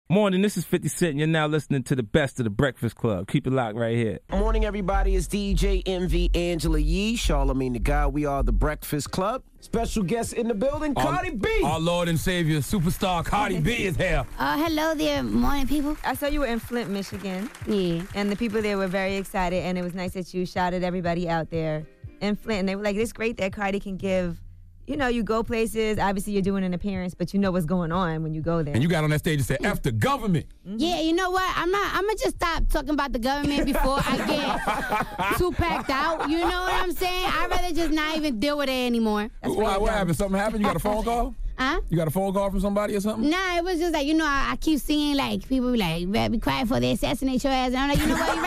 Morning, this is 50 Cent, and you're now listening to the best of the Breakfast Club. Keep it locked right here. Morning, everybody. It's DJ MV Angela Yee, Charlamagne the God. We are the Breakfast Club. Special guest in the building, Cardi B. Our Lord and Savior, superstar Cardi B is here. Hello there, morning, people. I saw you were in Flint, Michigan. Yeah. And the people there were very excited, and it was nice that you shouted everybody out there in Flint. And they were like, it's great that Cardi can give, you know, you go places. Obviously, you're doing an appearance, but you know what's going on when you go there. And you got on that stage and said, F the government. Mm-hmm. Yeah, you know what? I'm going to just stop talking about the government before I get too packed out. You know what I'm saying? I'd rather just not even deal with it anymore. What happened? Something happened? You got a phone call? Huh? You got a phone call from somebody or something? Nah, it was just like, you know, I keep seeing, like, people be like, you better be quiet before they assassinate your ass. And I'm like, you know what, you're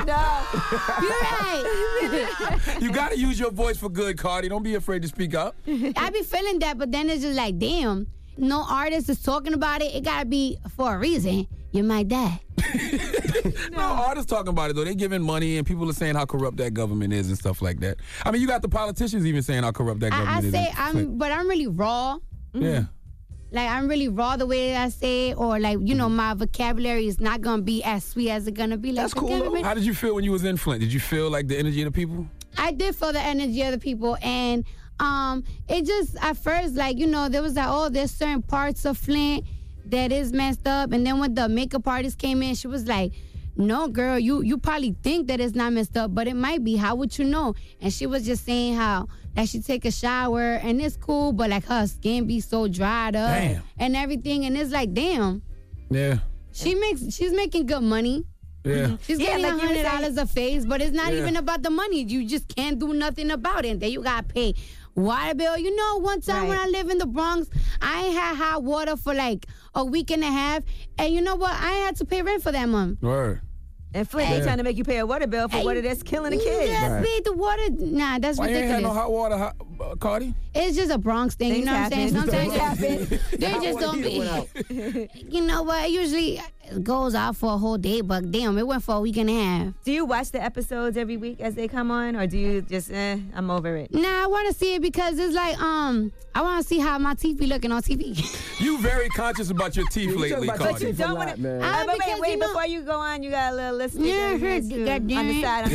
right. You're right. You got to use your voice for good, Cardi. Don't be afraid to speak up. I be feeling that, but then it's just like, damn, no artist is talking about it. It got to be for a reason. You might die. No, artists talking about it, though. They giving money, and people are saying how corrupt that government is and stuff like that. I mean, you got the politicians even saying how corrupt that government is. But I'm really raw. Yeah. Like, I'm really raw the way that I say it, or, like, you know, my vocabulary is not going to be as sweet as it's going to be. Like, that's cool. How did you feel when you was in Flint? Did you feel like the energy of the people? I did feel the energy of the people, and it just, at first, like, you know, there was like, oh, there's certain parts of Flint that is messed up, and then when the makeup artist came in, she was like, no, girl, you probably think that it's not messed up, but it might be. How would you know? And she was just saying how that she take a shower and it's cool, but like her skin be so dried up and everything, and it's like, damn. Yeah. She's making good money. Yeah. She's getting $100 a face, but it's not even about the money. You just can't do nothing about it. And then you got to pay water bill. You know, one time when I lived in the Bronx, I ain't had hot water for like a week and a half. And you know what? I had to pay rent for that month. Word. And Flint, they trying to make you pay a water bill for water that's killing the kids. Yeah, pay the water. Nah, that's Why ridiculous. you ain't had no hot water, Cardi? It's just a Bronx thing, you know what I'm saying? Sometimes they just don't be. You know what? It usually goes out for a whole day, but damn, it went for a week and a half. Do you watch the episodes every week as they come on, or do you just, I'm over it? Nah, I want to see it because it's like, I want to see how my teeth be looking on TV. You very conscious about your teeth lately, Cardi. But you don't want to. But wait, before you go on, you got a little list. Yeah, on the side.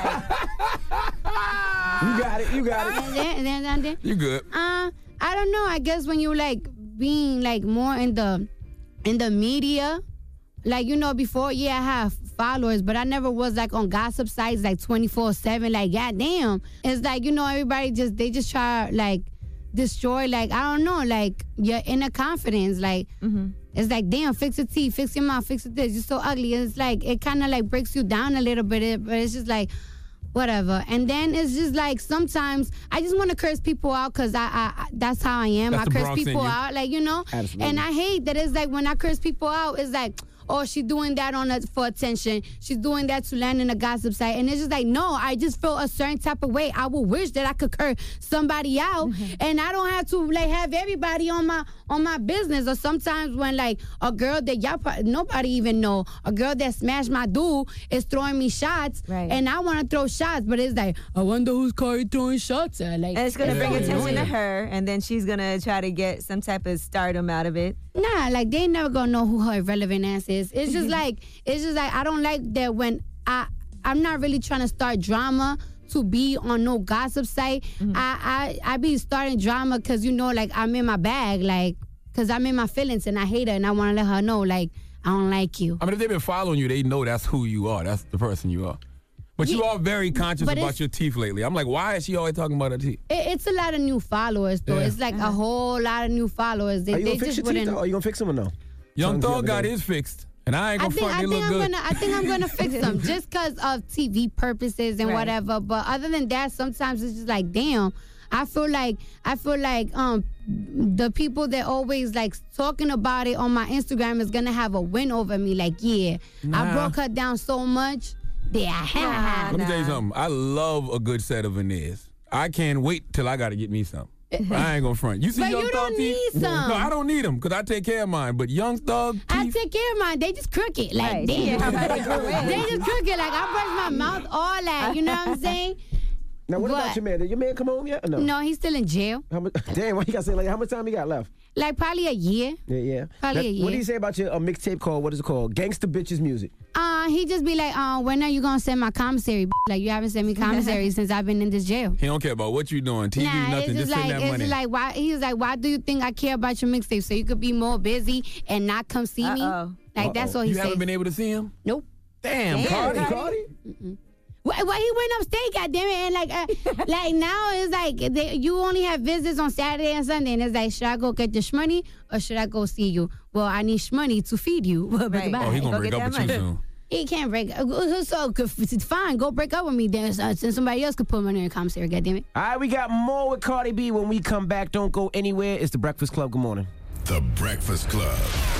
You got it. You good. I don't know. I guess when you like being like more in the media, like, you know, before, I have followers, but I never was like on gossip sites like 24/7. Like, goddamn, it's like, you know, everybody they just try like destroy, like, I don't know, like your inner confidence. Like, it's like, damn, fix your teeth, fix your mouth, fix this. You're so ugly. And it's like, it kind of like breaks you down a little bit, but it's just like, whatever. And then it's just like, sometimes I just want to curse people out because I that's how I am. I curse people out, like, you know. Absolutely. And I hate that it's like when I curse people out, it's like, oh, she's doing that for attention. She's doing that to land in a gossip site. And it's just like, no, I just feel a certain type of way. I would wish that I could curse somebody out and I don't have to like have everybody on my business. Or sometimes when like a girl that nobody even know, a girl that smashed my dude is throwing me shots, and I want to throw shots, but it's like, I wonder who's Cardi throwing shots at. Like, and it's going to bring attention to her, and then she's going to try to get some type of stardom out of it. Nah, like, they never gonna know who her irrelevant ass is. It's just like I don't like that when I'm not really trying to start drama to be on no gossip site. I be starting drama because, you know, like, I'm in my bag, like, because I'm in my feelings and I hate her and I want to let her know, like, I don't like you. I mean, if they've been following you, they know that's who you are. That's the person you are. But you are very conscious about your teeth lately. I'm like, why is she always talking about her teeth? It's a lot of new followers, though. Yeah. It's like a whole lot of new followers. Are you going to fix your teeth, though? Are you going to fix them or no? Young Thug got his fixed. And I ain't going to front, they look good. I think I'm going to fix them just because of TV purposes and whatever. But other than that, sometimes it's just like, damn. I feel like the people that always like talking about it on my Instagram is going to have a win over me. Like, I broke her down so much. Let me tell you something. I love a good set of veneers. I can't wait till I got to get me some. I ain't gonna front. You see but Young you Thug don't teeth? need some. No, I don't need them because I take care of mine. But Young Thug teeth, I take care of mine. They just crooked. Like, damn. They just crooked. Like, I brush my mouth, all that. You know what I'm saying? Now, what about your man? Did your man come home yet or no? No, he's still in jail. Damn, why you got to say like how much time he got left? Like probably a year. Yeah. Probably a year. What do you say about your mixtape called, what is it called? Gangsta Bitches Music. He just be like, when are you gonna send my commissary? Like you haven't sent me commissary since I've been in this jail. He don't care about what you doing, TV, nothing. Just send that money. It's like why? He was like, why do you think I care about your mixtape? So you could be more busy and not come see me. Like that's what he said. You haven't been able to see him? Nope. Damn, Cardi. Well, he went upstate, goddamn it, and like now it's like you only have visits on Saturday and Sunday, and it's like, should I go get the shmoney or should I go see you? Well, I need shmoney to feed you. Right. Oh, he gonna break up with you soon. He can't break. So fine, go break up with me then. Since somebody else could put money in the commissary, goddamn it. All right, we got more with Cardi B when we come back. Don't go anywhere. It's the Breakfast Club. Good morning. The Breakfast Club.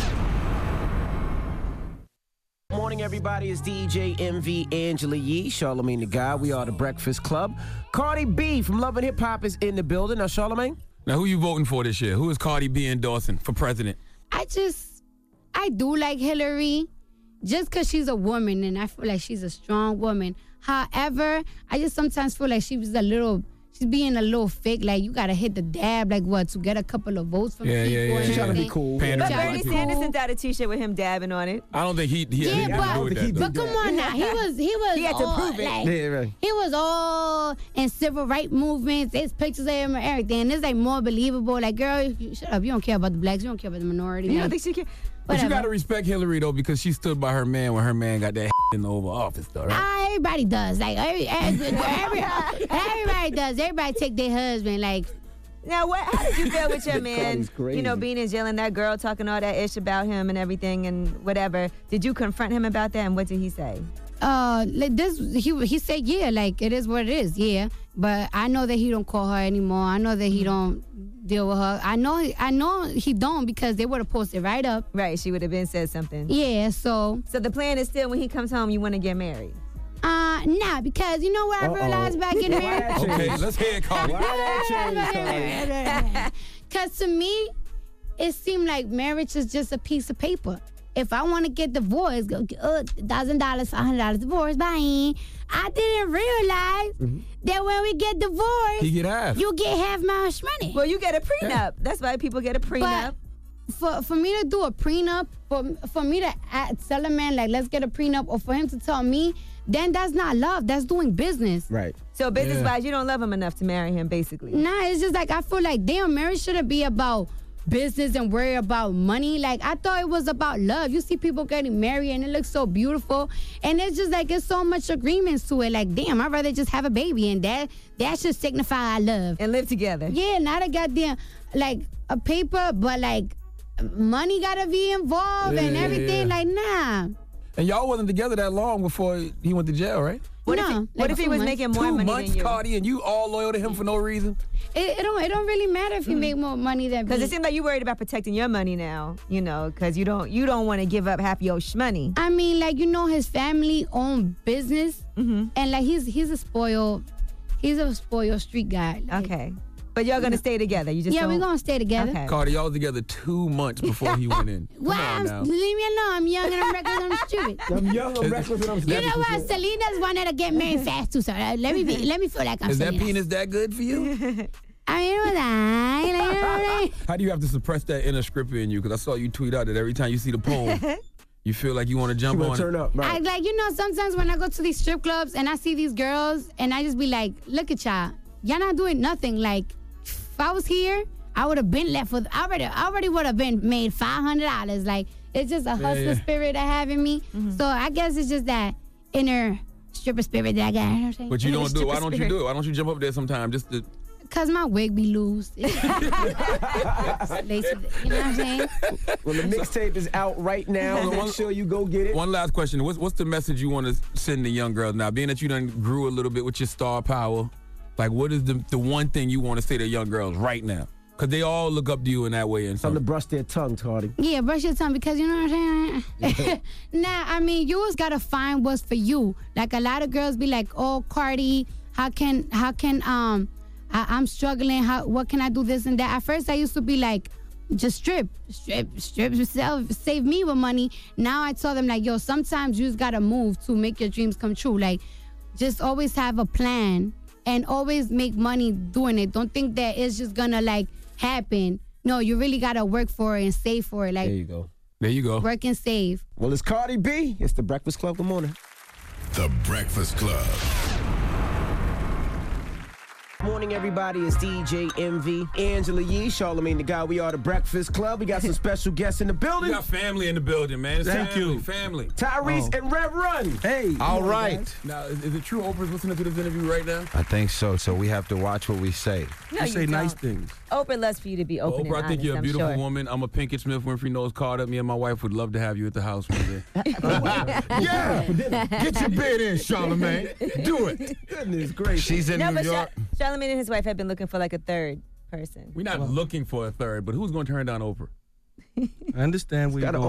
Morning, everybody. It's DJ MV, Angela Yee, Charlamagne the God. We are the Breakfast Club. Cardi B from Love and Hip Hop is in the building. Now, Charlamagne? Now, who you voting for this year? Who is Cardi B endorsing for president? I do like Hillary just because she's a woman and I feel like she's a strong woman. However, I just sometimes feel like she's being a little fake. Like, you got to hit the dab, like what, to get a couple of votes from people. Yeah. She's trying to be cool. But Bernie Sanders sent out a T-shirt with him dabbing on it. I don't think he Yeah, but come on now. He had to prove it. Like, Yeah, right. He was all in civil rights movements. There's pictures of him and everything. And it's like more believable. Like, girl, shut up. You don't care about the blacks. You don't care about the minority. You don't think she can? But you got to respect Hillary, though, because she stood by her man when her man got that in the Oval Office, though, right? Everybody does. Like, everybody does. Everybody take their husband. Like, now, how did you feel with your man, Cardi's crazy. being in jail and that girl talking all that ish about him and everything and whatever? Did you confront him about that, and what did he say? like this, he said, yeah, like, it is what it is, yeah. But I know that he don't call her anymore. I know that he don't deal with her. I know he don't because they would have posted right up. Right, she would have been said something. Yeah, so the plan is still when he comes home, you want to get married? Nah, because you know what I realized about getting married? Okay, let's hear it, Cardi. Because to me, it seemed like marriage is just a piece of paper. If I want to get divorced, go $1,000, $500 divorce, bye. I didn't realize that when we get divorced, He get half. you get half my money. Well, you get a prenup. That's why people get a prenup. But for me to do a prenup, for me to tell a man, like, let's get a prenup, or for him to tell me, then that's not love. That's doing business. Right. So business-wise, you don't love him enough to marry him, basically. Nah, it's just like, I feel like, damn, marriage shouldn't be about business and worry about money. Like, I thought it was about love. You see people getting married and it looks so beautiful, and it's just like, it's so much agreements to it. Like, damn, I'd rather just have a baby, and that should signify our love And live together. Yeah, not a goddamn like a paper, but like money gotta be involved and everything. Like, nah. And y'all wasn't together that long before he went to jail, right? What if he was making more money 2 months, than you? Cardi, and you all loyal to him for no reason? It don't really matter if you make more money than me. Because it seems like you're worried about protecting your money now, because you don't want to give up half your shmoney. I mean, like, his family own business, and like he's a spoiled street guy. Like, Okay. But y'all going to stay together? You just yeah, don't... we're gonna stay together. Okay. Cardi, y'all was together 2 months before he went in. Come on now. Leave me alone. I'm young and I'm reckless and I'm stupid. I'm young, I'm reckless, and I'm You know what? Selena's wanted to get married fast too, so let me feel like I'm Is that Selena. penis that good for you? I mean, it was like, How do you have to suppress that inner scripper in you? Because I saw you tweet out that every time you see the poem, you feel like you want to jump You on turn it. up, right? I like, sometimes when I go to these strip clubs and I see these girls and I just be like, look at y'all. Y'all not doing nothing. Like, if I was here, I would have been left with, I already would have been made $500. Like, it's just a hustler spirit I have in me. So I guess it's just that inner stripper spirit that I got. You know what I'm saying? But you don't do it. Why Stripper don't you spirit. do it? Why don't you jump up there sometime just to... Because my wig be loose. You know what I'm saying? Well, the mixtape is out right now. So Make sure you go get it. One last question. What's the message you want to send to young girls now? Being that you done grew a little bit with your star power, like, what is the one thing you want to say to young girls right now? Because they all look up to you in that way. And Time to brush their tongue, Cardi. Yeah, brush your tongue, because you know what I'm saying? Nah, I mean, you always gotta find what's for you. Like, a lot of girls be like, oh, Cardi, how can I'm struggling, what can I do, this and that? At first I used to be like, just strip yourself, save me with money. Now I tell them, like, yo, sometimes you just gotta move to make your dreams come true. Like, just always have a plan and always make money doing it. Don't think that it's just gonna like happen. No, you really gotta work for it and save for it. Like, There you go. There you go. work and save. Well, it's Cardi B. It's the Breakfast Club. Good morning. The Breakfast Club. Morning, everybody. It's DJ MV, Angela Yee, Charlamagne the Guy. We are the Breakfast Club. We got some special guests in the We building. got family in the building, man. It's Thank family, you. Family. Tyrese and Rev Run. Hey. All right. Now, is it true Oprah's listening to this interview right now? I think so. So we have to watch what we say. No, You say nice don't. things. Oprah loves for you to be open and Oprah, I think honest, you're a I'm beautiful sure. woman. I'm a Pinkett Smith, Winfrey nose card up. Me and my wife would love to have you at the house one day. Yeah. Get your bid in, Charlamagne. Do it. Goodness gracious. She's in No, New but York. Charlamagne and his wife have been looking for like a third person. We're not looking for a third, but who's going to turn down Oprah? I understand where you're Got going.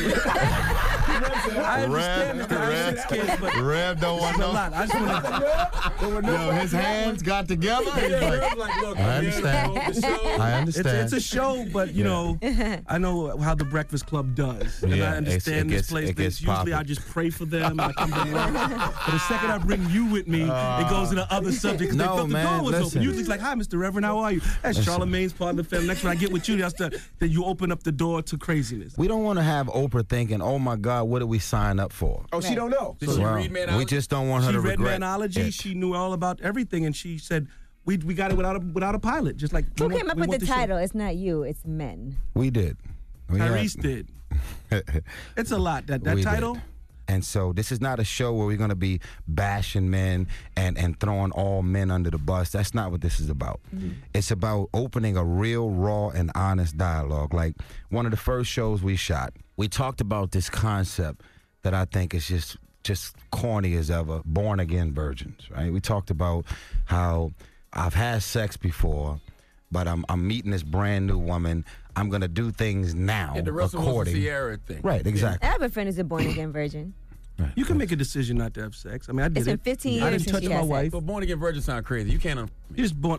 I understand that I have 6 kids, but Rev don't want it's a lot. I just want to. Yo, his hands got together. He's like, Look, I understand. I understand. It's a show, but you know, I know how the Breakfast Club does, and Yeah, I understand this place. it gets Usually, I poppin'. just pray for them. I come to work. But the second I bring you with me, it goes to the other subject. 'Cause they no, thought the man, door was listen. open. Usually, it's like, "Hi, Mr. Reverend, how are you?" That's Listen. Charlamagne's part of the family. Next when I get with you, that's that you open up the door to craziness. We don't want to have Oprah thinking, oh my God, what did we sign up for? Oh, she don't know. Did she Well, read Manology? we just don't want her She to read regret Manology. it. She knew all about everything, and she said, "We got it without a pilot." Just like Who we want- came up we with want the show. title? It's not you, it's men. We did. We had- Tyrese did. It's a lot. That We did. title. And so this is not a show where we're going to be bashing men and throwing all men under the bus. That's not what this is about. It's about opening a real, raw, and honest dialogue. Like one of the first shows we shot, we talked about this concept that I think is just corny as ever, born-again virgins, right? We talked about how I've had sex before, but I'm meeting this brand new woman. I'm going to do things now And the Russell Wilson according. Sierra thing. Right, exactly. I have a friend who's a born again virgin. You can make a decision not to have sex. I mean, I did It's been it. 15 I years didn't since touch you my had sex. wife. But born again virgin sound crazy. You can't. You just born.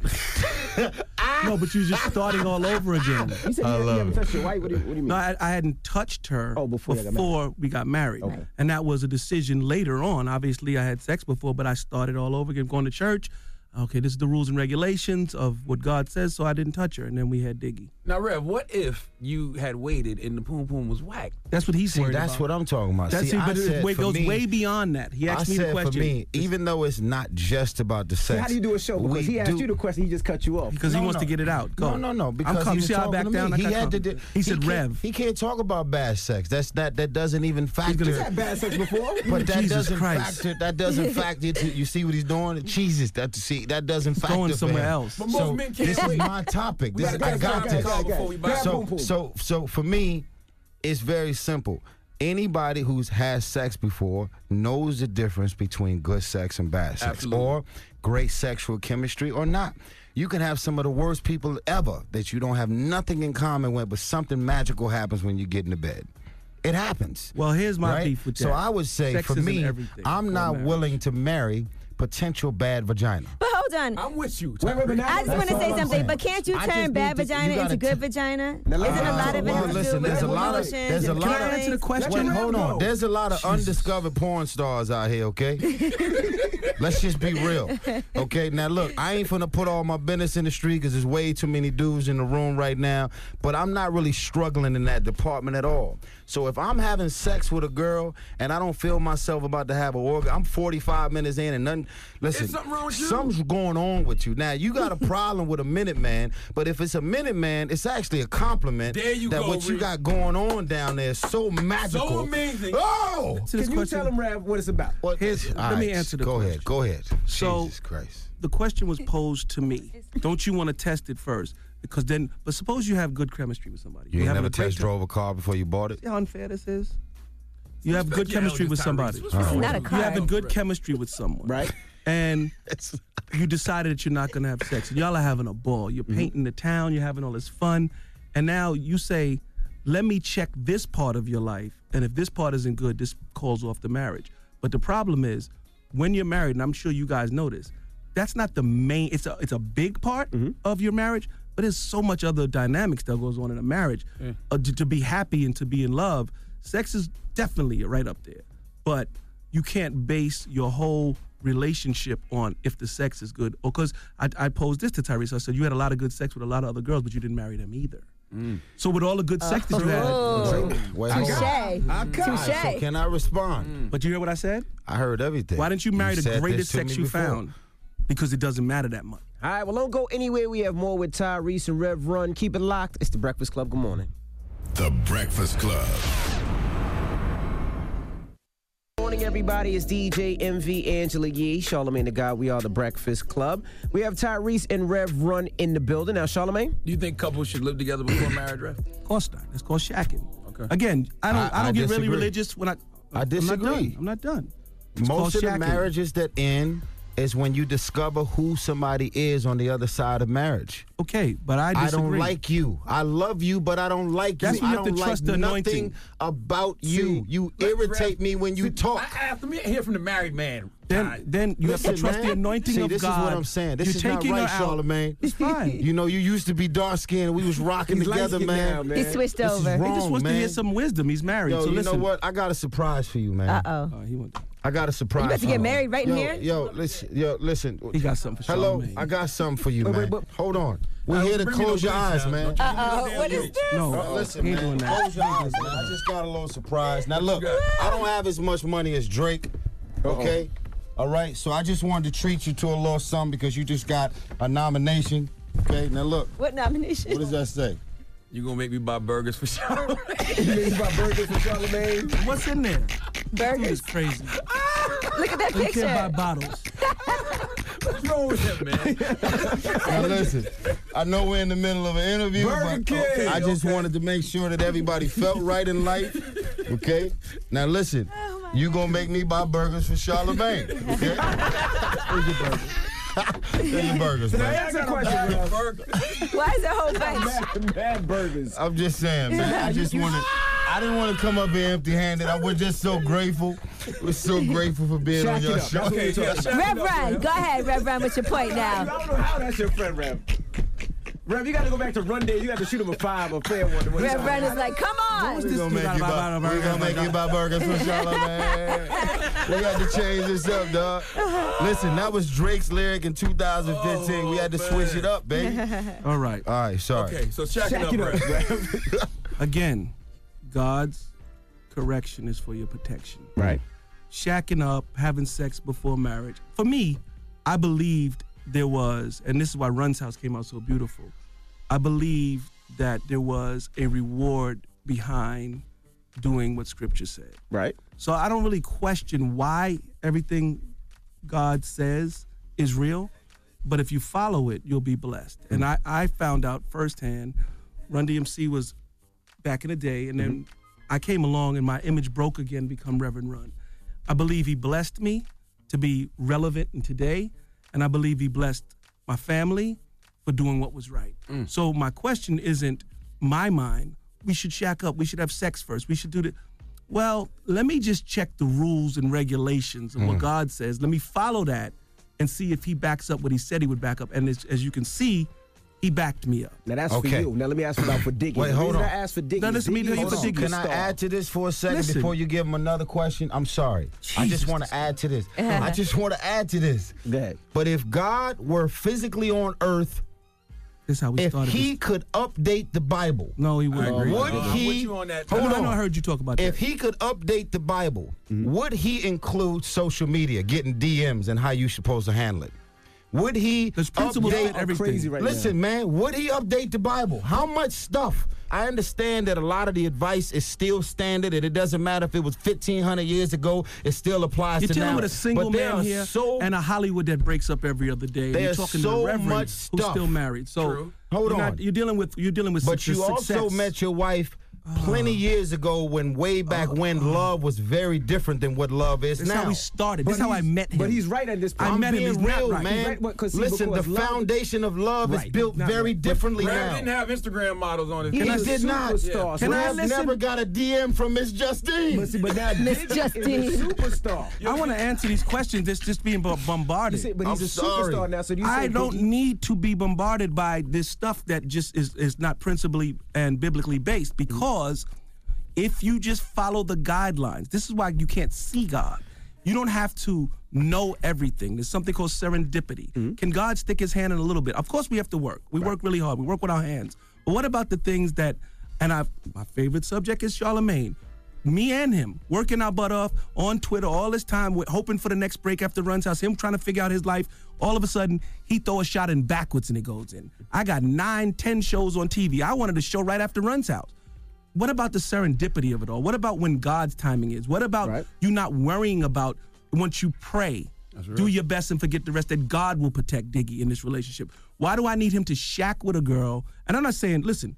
No, but you're just starting all over again. You said you haven't touched your wife. What do you mean? No, I hadn't touched her before you got we got married. Okay. And that was a decision later on. Obviously, I had sex before, but I started all over again, going to church. Okay, this is the rules and regulations of what God says, so I didn't touch her. And then we had Diggy. Now, Rev, what if you had waited and the poom poom was whack? That's what he's See, worried that's about. what I'm talking about. That's See, it, I but said it for goes me, way beyond that. He I asked me the said question. for me, even though it's not just about the sex. How do you do a show? Because we he asked do- you the question, he just cut you off. Because he wants to get it out. Go. No, because I'm coming. he See was how I back talking to down? me. I He got had to. comfortable. He said can't- Rev. He can't talk about bad sex. That doesn't even factor. He's had bad sex before. But that Jesus doesn't Christ. factor. That doesn't factor. You see what he's doing? Jesus, that doesn't factor. going for somewhere him. else. But most So men can't this is wait. my topic. This gotta I got get this. call before we buy Grab it. boom, boom. So for me, it's very simple. Anybody who's had sex before knows the difference between good sex and bad sex, Absolutely. or great sexual chemistry or not. You can have some of the worst people ever that you don't have nothing in common with, but something magical happens when you get into bed. It happens. Well, here's my right? beef with that. So I would say, Sex for isn't me, everything I'm for not marriage. willing to marry potential bad vagina. But hold on. I'm with you. Wait, but now- I just want to that's say all I'm something, saying. but can't you I turn just bad need to- you vagina gotta into good t- vagina? Now, Isn't a listen, lot of it well, have to listen, do with there's a lot of- emotions there's a and lot of- Can I answer the feelings? question? Wait, hold No. on. There's a lot of undiscovered porn stars out here, okay? Let's just be real. Okay, now look, I ain't finna put all my business in the street because there's way too many dudes in the room right now, but I'm not really struggling in that department at all. So if I'm having sex with a girl and I don't feel myself about to have an organ, I'm 45 minutes in and nothing, listen, Is something wrong with you? something's going on with you. Now, you got a problem with a Minute Man, but if it's a Minute Man, it's actually a compliment There you that go, what you Reed. got going on down there is so magical. So amazing. Oh! To this Can you question, tell him, Rev, what it's about? What- Here's- all let me right, answer the Go question. ahead, go ahead. So- Jesus Christ. the question was posed to me. Don't you want to test it first? Because then, but suppose you have good chemistry with somebody. You ain't having never a great test time. drove a car before you bought it? See how unfair this is? You have good Yeah, chemistry Elvis with Tyrese. somebody. What's wrong Not with a you? car. You having good chemistry with someone. Right. And you decided that you're not going to have sex. And y'all are having a ball. You're painting the town. You're having all this fun. And now you say, let me check this part of your life. And if this part isn't good, this calls off the marriage. But the problem is, when you're married, and I'm sure you guys know this, that's not the main, it's a big part of your marriage, but there's so much other dynamics that goes on in a marriage. To be happy and to be in love, sex is definitely right up there. But you can't base your whole relationship on if the sex is good. Or because I posed this to Tyrese. I said, you had a lot of good sex with a lot of other girls, but you didn't marry them either. So with all the good sex that you had, Wait, hold on. Touche. So can I respond? but you hear what I said? I heard everything. Why didn't you marry the said greatest this to sex me you before. found? Because it doesn't matter that much. All right, well, don't go anywhere. We have more with Tyrese and Rev Run. Keep it locked. It's The Breakfast Club. Good morning. The Breakfast Club. Morning, everybody. It's DJ MV, Angela Yee, Charlamagne the God. We are The Breakfast Club. We have Tyrese and Rev Run in the building. Now, Charlamagne? Do you think couples should live together before marriage, Rev? Of course not. It's called shacking. Okay. Again, I don't get really disagree. religious when I disagree. I'm not done. It's called Most of the shacking. marriages that end is when you discover who somebody is on the other side of marriage. Okay, but I disagree. I don't like you. I love you, but I don't like That's you. when you I have to don't trust like the nothing anointing. about you. You Rev, irritate me when you talk. After me, hear from the married man. Then you have to Listen, trust man. the anointing See, of this God. is what I'm saying. This You're is not taking right, her out. Charlamagne. It's fine. You know, you used to be dark skinned. We was rocking He's together, light-skinned man. now, man. He switched This is over. wrong, He just wants man. to hear some wisdom. He's married. Yo, so you listen. know what? I got a surprise for you, man. Uh-oh. He went- I got a surprise. You about to for get you. married right in here? Yo, listen. He got something for Hello, Charlamagne. I got something for you, Wait, man. wait, Hold on. We're here to bring me close no your drinks eyes, now. man. Don't you give me no Uh-oh, damn what is drinks. this? No, Listen, he ain't man. doing that. Close your eyes, man. I just got a little surprise. Now, look, I don't have as much money as Drake, okay? All right? So I just wanted to treat you to a little something because you just got a nomination, okay? Now, look, What nomination? what does that say? You gonna make me buy burgers for Charlamagne? You mean about burgers for Charlamagne? What's in there? Burgers. It's crazy. Look at that You can't buy picture. bottles. What's wrong with him, man? Now, listen, I know we're in the middle of an interview, Burger but King, I just okay. wanted to make sure that everybody felt right in life, okay? Now, listen, you gonna make me buy burgers for Charlamagne, okay? Where's your burgers? Where's your burgers, I man? ask a question, Rev. Why is there a whole bunch? Mad burgers. I'm just saying, man. I didn't want to come up here empty-handed. We're just so grateful. We're so grateful for being on Shack your it up. show. That's what we're talking about. Rev Run. Go ahead, Rev Run, with your point I now. don't know how that's your friend, Rev. Rev, you got to go back to run day. You got to shoot him a 5 or fair one. Rev Run is like, come on. We're gonna make you buy burgers for Charlamagne. We got to change this up, dog. Listen, that was Drake's lyric in 2015. We had to switch it up, baby. All right. All right, sorry. Okay, so shack it Shack up, it up, Rev. Rev. Again, God's correction is for your protection. Right. Shacking up, having sex before marriage. For me, I believed there was, and this is why Run's House came out so beautiful. I believed that there was a reward behind doing what Scripture said. Right. So I don't really question why everything God says is real, but if you follow it, you'll be blessed. And I found out firsthand, Run DMC was back in the day, and then I came along and my image broke again, become Reverend Run. I believe he blessed me to be relevant in today, and I believe he blessed my family for doing what was right. So my question isn't my mind. We should shack up. We should have sex first. We should do the. Well, let me just check the rules and regulations of what God says. Let me follow that and see if he backs up what he said he would back up. And as you can see, he backed me up. Now that's for Okay. you. Now let me ask about for Diggy. Wait, The hold reason on. I asked for Diggy. Now, is listen, me Diggy tell you is for a Diggy. Can I superstar. add to this for a second Listen. before you give him another question? I'm sorry. I just want to add to this. I just want to add to this. Go ahead. But if God were physically on earth, This is how we if started. he this. could update the Bible, No, he wouldn't. agree. would I'm he? with you on that. I Hold know I on. heard you talk about If that. he could update the Bible, would he include social media, getting DMs, and how you supposed to handle it? Would he There's principles update fit everything. Crazy right Listen, man, would he update the Bible? How much stuff? I understand that a lot of the advice is still standard, and it doesn't matter if it was 1,500 years ago, it still applies You're to dealing now. with a single but there man are here so, and a Hollywood that breaks up every other day. And you're There's talking so to the Reverend much who's stuff. still married. So True. Hold you're on. You're dealing with But you also success. met your wife plenty years ago when way back when love was very different than what love is That's now. how we started. That's how I met him. But he's right at this point. I met him. being He's not real, right. man. He's right, but 'cause see, Listen, the because love- foundation of love is Right. built Not very right. differently Rev now. didn't have Instagram models on his He And I is a did not. superstar. Can I Rev listen? never got a DM from Miss Justine. But see, but now Miss Diggy Justine. is a superstar. I want to answer these questions. It's just being bombarded. You say, but he's I'm a sorry. superstar now. So do you say I don't Diggy- need to be bombarded by this stuff that just is not principally and biblically based, because if you just follow the guidelines, this is why you can't see God. You don't have to know everything. There's something called serendipity. Can God stick his hand in a little bit? Of course we have to work. We work really hard. We work with our hands. But what about the things that, my favorite subject is Charlamagne. Me and him working our butt off on Twitter all this time, hoping for the next break after Run's House, him trying to figure out his life. All of a sudden, he throw a shot in backwards and it goes in. I got 9, 10 shows on TV. I wanted a show right after Run's House. What about the serendipity of it all? What about when God's timing is? What about you not worrying about once you pray, do your best and forget the rest, that God will protect Diggy in this relationship? Why do I need him to shack with a girl? And I'm not saying, listen,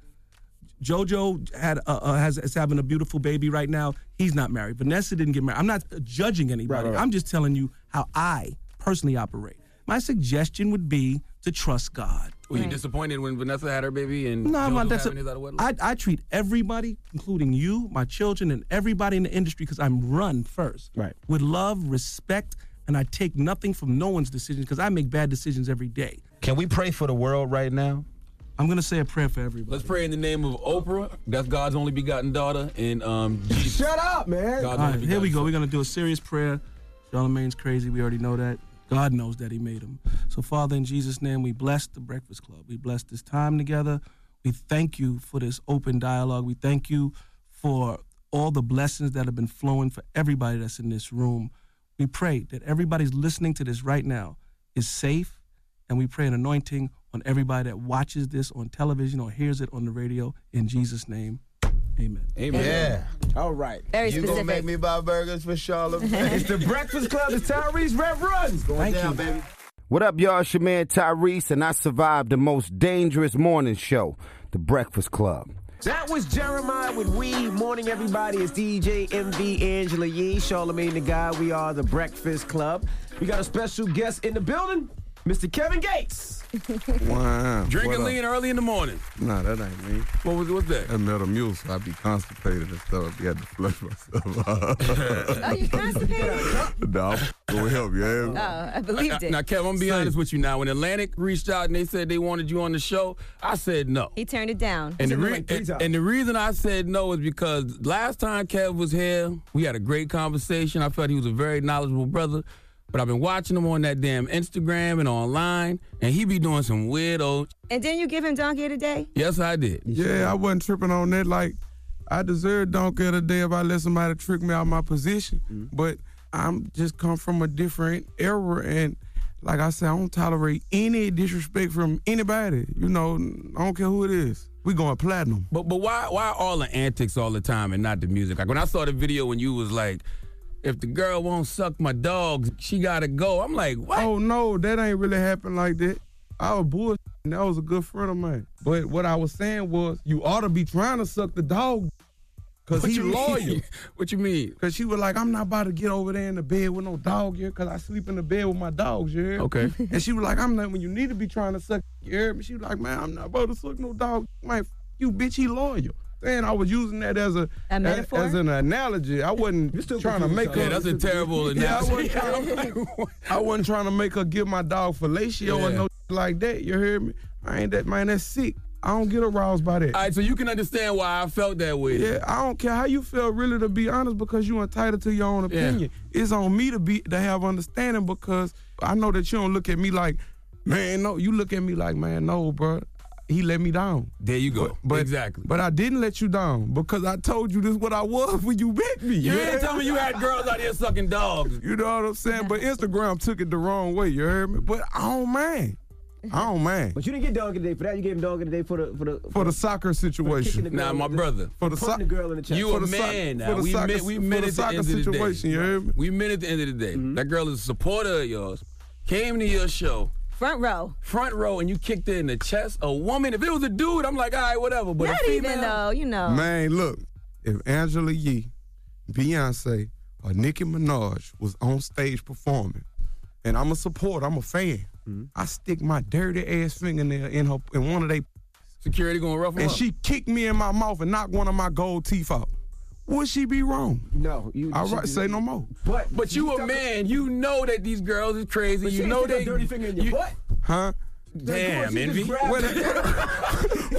JoJo is having a beautiful baby right now. He's not married. Vanessa didn't get married. I'm not judging anybody. I'm just telling you how I personally operate. My suggestion would be to trust God. Were you disappointed when Vanessa had her baby and No, JoJo that's having his out of wedlock? I treat everybody, including you, my children, and everybody in the industry, because I'm run first. Right. With love, respect, and I take nothing from no one's decisions because I make bad decisions every day. Can we pray for the world right now? I'm going to say a prayer for everybody. Let's pray in the name of Oprah. That's God's only begotten daughter. And Jesus. Shut up, man. God's All only right, here we begotten go. son. We're going to do a serious prayer. Charlamagne's crazy. We already know that. God knows that he made him. So, Father, in Jesus' name, we bless the Breakfast Club. We bless this time together. We thank you for this open dialogue. We thank you for all the blessings that have been flowing for everybody that's in this room. We pray that everybody's listening to this right now is safe, and we pray an anointing on everybody that watches this on television or hears it on the radio. In Jesus' name, amen. Amen. Yeah. All right. Very You specific. gonna make me buy burgers for Charlamagne? It's the Breakfast Club. It's Tyrese Rev Runs. Going down, you. baby. What up, y'all? It's your man Tyrese, and I survived the most dangerous morning show, The Breakfast Club. That was Jeremiah with We. Morning, everybody. It's DJ MV Angela Yee, Charlamagne the Guy. We are the Breakfast Club. We got a special guest in the building, Mr. Kevin Gates. Wow. Drinking lean early in the morning. Nah, that ain't me. What's that? That Metamucil. I be constipated and stuff. I be had to flush myself out. Oh, you constipated? No, I'm gonna help you. Oh, I believed it. Now, Kev, I'm going to be honest with you now. When Atlantic reached out and they said they wanted you on the show, I said no. He turned it down. And the, like 3 times. and the reason I said no is because last time Kev was here, we had a great conversation. I felt he was a very knowledgeable brother. But I've been watching him on that damn Instagram and online, and he be doing some weird old. And didn't you give him donkey of the day? Yes, I did. Yeah, I wasn't tripping on that. Like, I deserve donkey of the day if I let somebody trick me out of my position. But I'm just come from a different era, and like I said, I don't tolerate any disrespect from anybody. You know, I don't care who it is. We going platinum. But why all the antics all the time and not the music? Like when I saw the video when you was like, if the girl won't suck my dogs, she gotta go. I'm like, what? Oh, no, that ain't really happened like that. I was bullshitting. That was a good friend of mine. But what I was saying was, you ought to be trying to suck the dog because What he you mean? loyal. What you mean? Because she was like, I'm not about to get over there in the bed with no dog here because I sleep in the bed with my dogs, you hear? Okay. And she was like, I'm not, when you need to be trying to suck, you hear me? She was like, man, I'm not about to suck no dog. Man, you bitch, he loyal. And I was using that as a metaphor? as an analogy. I wasn't trying to make her. Yeah, that's a terrible Yeah, analogy. I wasn't trying to make her give my dog fellatio or Yeah. no like that. You hear me? I ain't that, man. That's sick. I don't get aroused by that. All right, so you can understand why I felt that way. Yeah, I don't care how you feel, really, to be honest, because you entitled to your own opinion. It's on me to have understanding because I know that you don't look at me like, man, no. You look at me like, man, no, bro. He let me down. There you go. But, exactly. But I didn't let you down because I told you this what I was when you met me. You didn't tell me you had girls out here sucking dogs. You know what I'm saying? But Instagram took it the wrong way, you heard me? But I don't mind. I don't mind. But you didn't get donkey of the day for that. You gave him donkey of the day for For the soccer situation. Nah, my brother. For the punting the girl in the chest. You For a the soc- man for now. the We soccer- met, for we the met at the soccer end of the situation, day. you heard me? We met at the end of the day. That girl is a supporter of yours. Came to your show. Front row. Front row, and you kicked her in the chest. A woman. If it was a dude, I'm like, all right, whatever. But Not a female, even though, you know. Man, look, if Angela Yee, Beyonce, or Nicki Minaj was on stage performing, and I'm a supporter, I'm a fan, I stick my dirty ass fingernail in one of they, security gonna rough her and up. she kicked me in my mouth and knocked one of my gold teeth out. Would she be wrong? No. You All right, say no more. But you a man. You know that these girls is crazy. You know they dirty finger in your butt. Huh? Damn, Envy. What,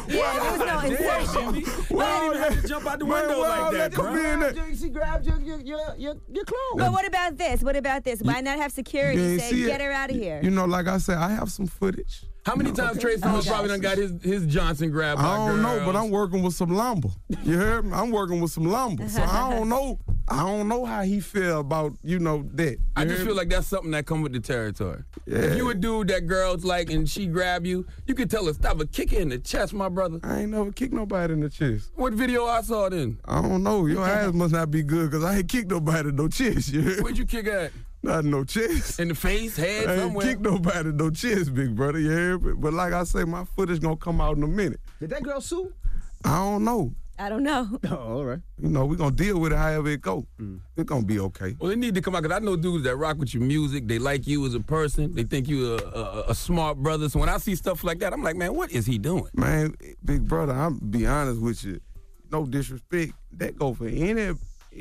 Yeah, there was no insertion. You didn't even have to jump out the window like that, bro. She grabbed your clothes. But what about this? Why not have security Yeah, say, see it. get her out of here? You know, like I said, I have some footage. How many times Trey Songz probably done got his Johnson grabbed by I don't know, girls? but I'm working with some lumber. You heard me? I'm working with some lumber. So I don't know how he feel about, that. I You just heard feel me? like that's something that come with the territory. Yeah. If you a dude that girls like and she grab you, you could tell her, stop a kick her in the chest, my brother. I ain't never kicked nobody in the chest. What video I saw then? I don't know. Your ass must not be good because I ain't kicked nobody in no chest. You heard me? Where'd you kick at? Not in no chest. In the face, head, I ain't somewhere? kicked nobody in no chest, big brother. You heard me? But like I say, my footage gonna come out in a minute. Did that girl sue? I don't know. I don't know. Oh, all right. We gonna deal with it however it go. It's gonna be okay. Well, they need to come out because I know dudes that rock with your music. They like you as a person. They think you a smart brother. So when I see stuff like that, I'm like, man, what is he doing? Man, big brother, I'm be honest with you. No disrespect. That go for anybody.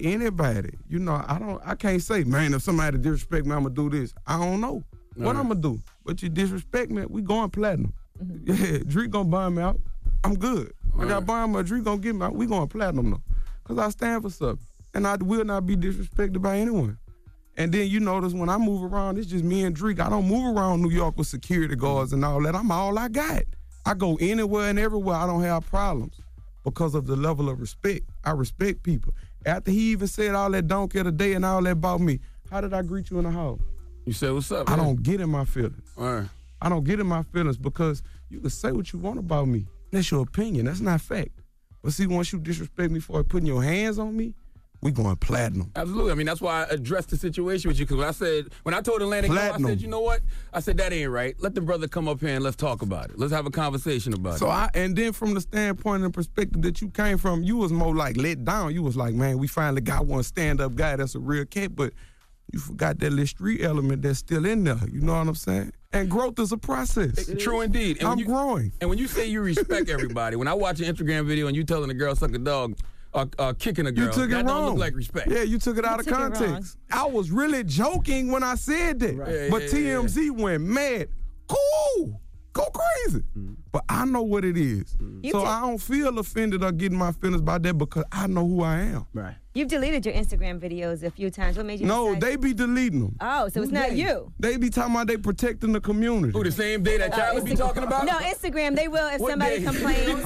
I can't say, man, if somebody disrespect me, I'm gonna do this. I don't know what I'm gonna do. But you disrespect me, we going platinum. Yeah, Drake gonna buy me out. I'm good. I got buy him out, Drake gonna get me out. We going platinum though. Cause I stand for something. And I will not be disrespected by anyone. And then you notice when I move around, it's just me and Drake. I don't move around New York with security guards and all that. I'm all I got. I go anywhere and everywhere. I don't have problems because of the level of respect. I respect people. After he even said all that don't care today and all that about me, how did I greet you in the house? You said, what's up, I man? don't get in my feelings. All right. I don't get in my feelings because you can say what you want about me. That's your opinion. That's not fact. But see, once you disrespect me for putting your hands on me, we going platinum. Absolutely. I mean, that's why I addressed the situation with you. Because when I told Atlantic, I said, you know what? I said, that ain't right. Let the brother come up here and let's talk about it. Let's have a conversation about it. And then from the standpoint and perspective that you came from, you was more like let down. You was like, man, we finally got one stand-up guy that's a real cat, but you forgot that little street element that's still in there. You know what I'm saying? And growth is a process. True indeed. And I'm growing. And when you say you respect everybody, when I watch an Instagram video and you telling a girl suck a dog, kicking a girl, You took it that wrong. don't look like respect. Yeah, you took it out of context. I was really joking when I said that. Right. But Yeah. TMZ went mad. Cool. Go crazy. But I know what it is. So I don't feel offended or getting my feelings about that because I know who I am. Right. You've deleted your Instagram videos a few times. What made you No, decide? they be deleting them. Oh, so it's not you. They be talking about they protecting the community. Who, the same day that Charlie be talking about? No, Instagram, they will if What somebody day? complains.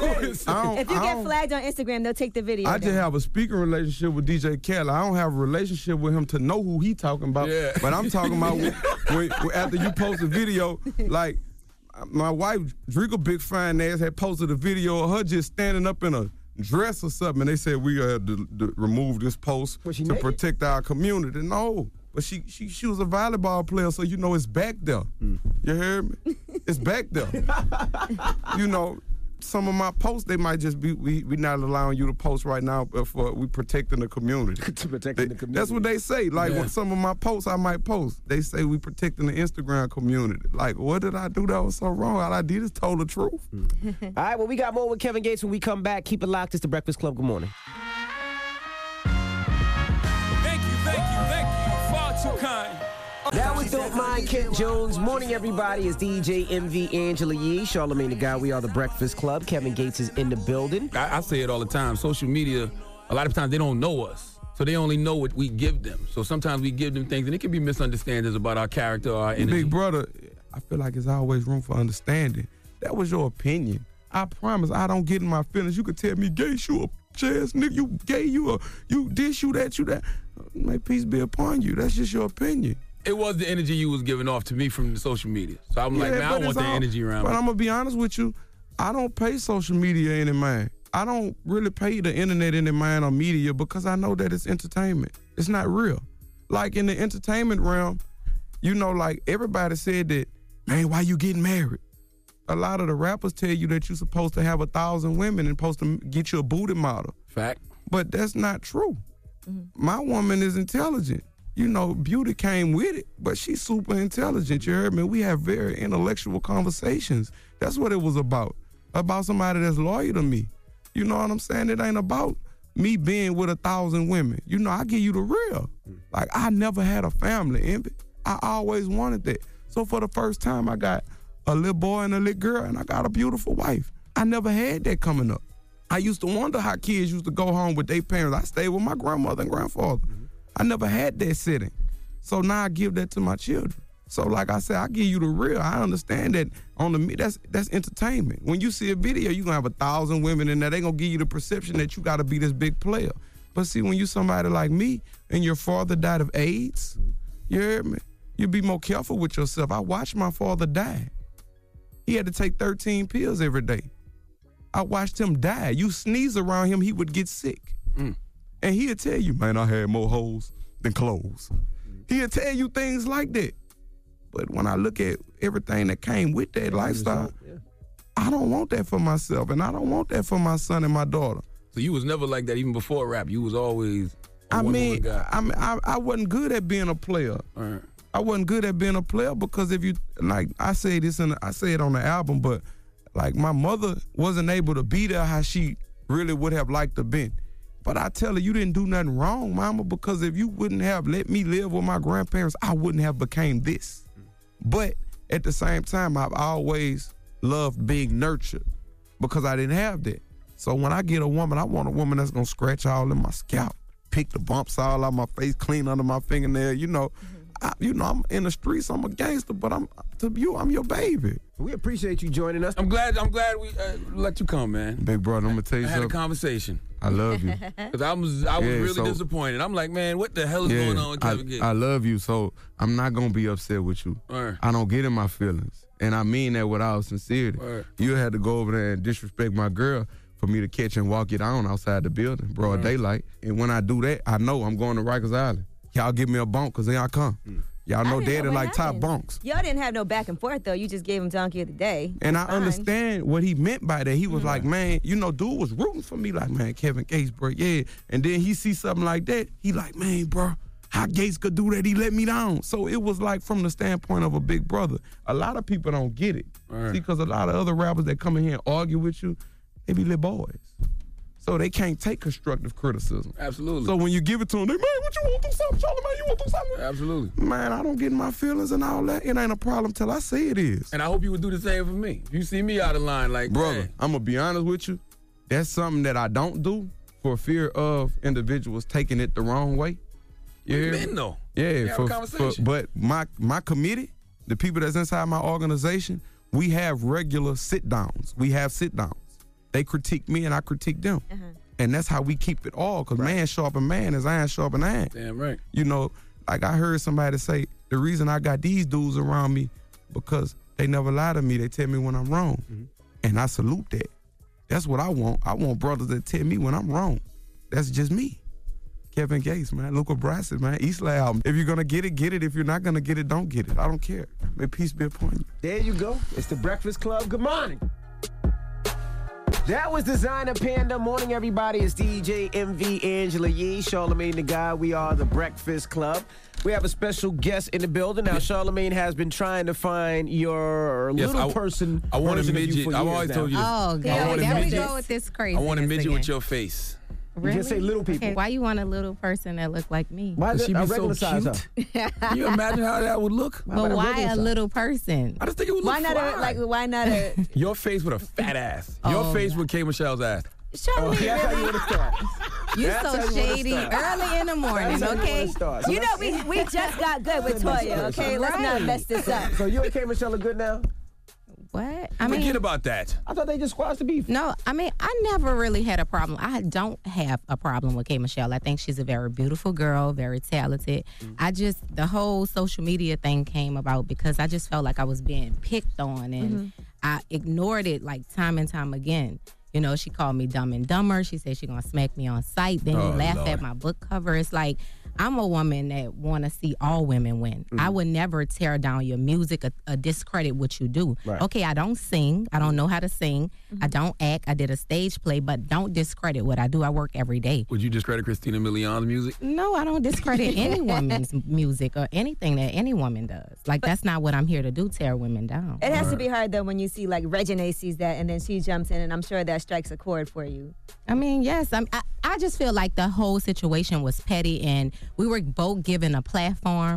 If If you get flagged on Instagram, they'll take the video I just down. have a speaking relationship with DJ Khaled. I don't have a relationship with him to know who he talking about. Yeah. But I'm talking about when after you post a video, like my wife, Drika Big Fine Ass, had posted a video of her just standing up in a dress or something, and they said we had to remove this post Was she to naked? protect our community. No. But she was a volleyball player, so you know it's back there. You hear me? It's back there. You know, some of my posts, they might just be, we not allowing you to post right now for we protecting the community. To protecting the community. That's what they say. Like Yeah. when some of my posts I might post, they say we protecting the Instagram community. Like, what did I do that was so wrong? All I did is told the truth. All right, well, we got more with Kevin Gates when we come back. Keep it locked. It's the Breakfast Club. Good morning. Thank you. Far too kind. Now we don't mind Kent Jones. Morning, everybody. It's DJ MV Angela Yee, Charlamagne the Guy. We are the Breakfast Club. Kevin Gates is in the building. I say it all the time. Social media, a lot of times they don't know us. So they only know what we give them. So sometimes we give them things, and it can be misunderstandings about our character or our energy. Big brother, I feel like there's always room for understanding. That was your opinion. I promise I don't get in my feelings. You could tell me, gay, you a ass nigga, you gay, you this, you that. May peace be upon you. That's just your opinion. It was the energy you was giving off to me from the social media. So I'm like, man, I but don't want it's that all- energy around But me. I'm going to be honest with you. I don't pay social media any mind. I don't really pay the internet any mind or media because I know that it's entertainment. It's not real. Like in the entertainment realm, you know, like everybody said that, man, why you getting married? A lot of the rappers tell you that you're supposed to have 1,000 women and supposed to get you a booty model. Fact. But that's not true. My woman is intelligent. You know, beauty came with it, but she's super intelligent. You heard me? We have very intellectual conversations. That's what it was about somebody that's loyal to me. You know what I'm saying? It ain't about me being with 1,000 women. You know, I give you the real. Like, I never had a family, Envy. I always wanted that. So for the first time, I got a little boy and a little girl, and I got a beautiful wife. I never had that coming up. I used to wonder how kids used to go home with their parents. I stayed with my grandmother and grandfather. I never had that setting. So now I give that to my children. So like I said, I give you the real. I understand that on the that's entertainment. When you see a video, you're going to have 1,000 women in there. They're going to give you the perception that you got to be this big player. But see, when you somebody like me and your father died of AIDS, you hear me? You be more careful with yourself. I watched my father die. He had to take 13 pills every day. I watched him die. You sneeze around him, he would get sick. And he'll tell you, man, I had more holes than clothes. He'll tell you things like that. But when I look at everything that came with that lifestyle, I don't want that for myself, and I don't want that for my son and my daughter. So you was never like that even before rap. You was always a I one-woman guy. I wasn't good at being a player. All right. I wasn't good at being a player because if you, like, I say this I say it on the album, but like my mother wasn't able to be there how she really would have liked to been. But I tell her, you didn't do nothing wrong, mama, because if you wouldn't have let me live with my grandparents, I wouldn't have became this. But at the same time, I've always loved being nurtured because I didn't have that. So when I get a woman, I want a woman that's gonna scratch all in my scalp, pick the bumps all out my face, clean under my fingernail, you know. I'm in the streets, I'm a gangster, but I'm your baby. We appreciate you joining us. I'm glad we let you come, man. Big brother, I'm gonna tell you I had something. a conversation. I love you. Because I was really disappointed. I'm like, man, what the hell is going on with Kevin Gates? I love you, so I'm not gonna be upset with you. Right. I don't get in my feelings. And I mean that with all sincerity. Right. You had to go over there and disrespect my girl for me to catch and walk it on outside the building, broad daylight. And when I do that, I know I'm going to Rikers Island. Y'all give me a bunk, because then I come. Y'all know daddy like top bunks. Y'all didn't have no back and forth, though. You just gave him donkey of the day. And I Fine. understand what he meant by that. He was like, man, you know, dude was rooting for me like, man, Kevin Gates, bro, yeah. And then he see something like that, he like, man, bro, how Gates could do that? He let me down. So it was like from the standpoint of a big brother. A lot of people don't get it. Right. See, because a lot of other rappers that come in here and argue with you, they be little boys. So they can't take constructive criticism. Absolutely. So when you give it to them, they, man, what you want to do something, Charlie, man, you want to do something? Absolutely. Man, I don't get in my feelings and all that. It ain't a problem till I say it is. And I hope you would do the same for me. If you see me out of line, like, Brother, man. I'm going to be honest with you. That's something that I don't do for fear of individuals taking it the wrong way. What you mean, though? Yeah, Have a conversation. but my committee, the people that's inside my organization, we have regular sit-downs. We have sit-downs. They critique me and I critique them. And that's how we keep it all, because man sharpen man is iron sharpen iron. Damn right. You know, like I heard somebody say, the reason I got these dudes around me because they never lie to me. They tell me when I'm wrong. And I salute that. That's what I want. I want brothers that tell me when I'm wrong. That's just me. Kevin Gates, man. Look what Bryce said, man. Eastland album. If you're going to get it, get it. If you're not going to get it, don't get it. I don't care. May peace be upon you. There you go. It's the Breakfast Club. Good morning. That was Designer Panda. Morning, everybody. It's DJ MV Angela Yee, Charlamagne the Guy. We are the Breakfast Club. We have a special guest in the building. Now, Charlamagne has been trying to find your little person. I want a version of you midget. for I've years always now. told you this. Oh, God. I want a There we midget. go with this crazy. I want a midget with your face. Really? You just say little people. Okay, why you want a little person that look like me? Why is She it a be so regular size? cute. Can you imagine how that would look? But why a little person? I just think it would Why look not fly. why not a Your face with a fat ass. Your face with K. Michelle's ass. Charlamagne, That's how you really? want to start. You That's how so you wanna shady start. early in the morning, That's how you okay? wanna start. So You know, let's- we just got good with Toya, okay? Let's not mess this up. So you and K. Michelle are good now? What? Forget about that. I thought they just squashed the beef. No, I mean, I never really had a problem. I don't have a problem with K. Michelle. I think she's a very beautiful girl, very talented. The whole social media thing came about because I just felt like I was being picked on and I ignored it like time and time again. You know, she called me dumb and dumber. She said she's going to smack me on sight. Then laugh Lord. at my book cover. It's like, I'm a woman that want to see all women win. I would never tear down your music or discredit what you do. Right. Okay, I don't sing. I don't know how to sing. I don't act. I did a stage play, but don't discredit what I do. I work every day. Would you discredit Christina Milian's music? No, I don't discredit any woman's music or anything that any woman does. Like, that's not what I'm here to do, tear women down. It has to be hard, though, when you see, like, Reginae sees that, and then she jumps in, and I'm sure that strikes a chord for you. I mean, yes. I just feel like the whole situation was petty, and we were both given a platform,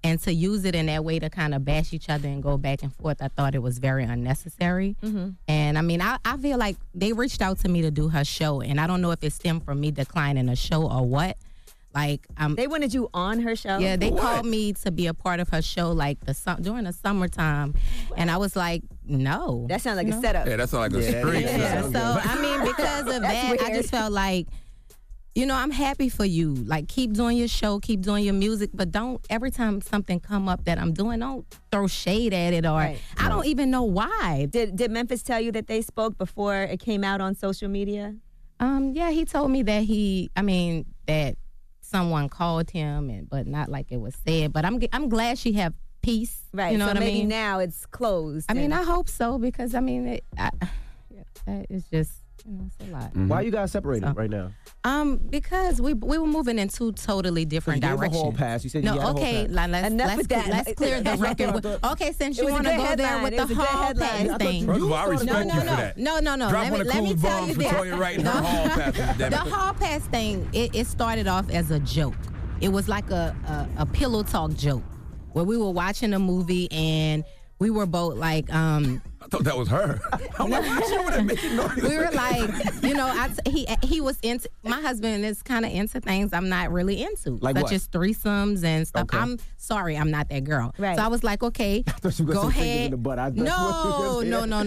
And to use it in that way to kind of bash each other and go back and forth, I thought it was very unnecessary. And I mean, I feel like they reached out to me to do her show, and I don't know if it stemmed from me declining a show or what. Like, they wanted you on her show? Yeah, they called me to be a part of her show like during the summertime, and I was like, no. That sounds like a setup. Yeah, that sounds like a street. Yeah, so I mean, because of that, I just felt like, you know, I'm happy for you. Like, keep doing your show, keep doing your music, but don't, every time something come up that I'm doing, don't throw shade at it, or I don't even know why. Did Memphis tell you that they spoke before it came out on social media? Yeah, he told me that that someone called him, but not like it was said. But I'm glad she have peace. Right. You know so what I maybe mean? now it's closed. I mean, I hope so, because I mean, that is just, you know, it's a lot. Why you guys separated right now? Because we were moving in two totally different So you gave directions. a hall pass. You said you no, got a hall okay, pass. let's clear the record. Okay, since you want to go there with the hall pass thing. First of all, I respect you for that. No. Drop one of Let me Cool's tell you bombs for this. Toya Wright and her hall passes. The hall pass thing, it started off as a joke. It was like a pillow talk joke where we were watching a movie and we were both like, I thought that was her. I'm like, why she over there making noise? we were like, you know, he was into, my husband is kind of into things I'm not really into, like such what? as threesomes and stuff. Okay. I'm sorry, I'm not that girl. Right. So I was like, okay, go ahead. No.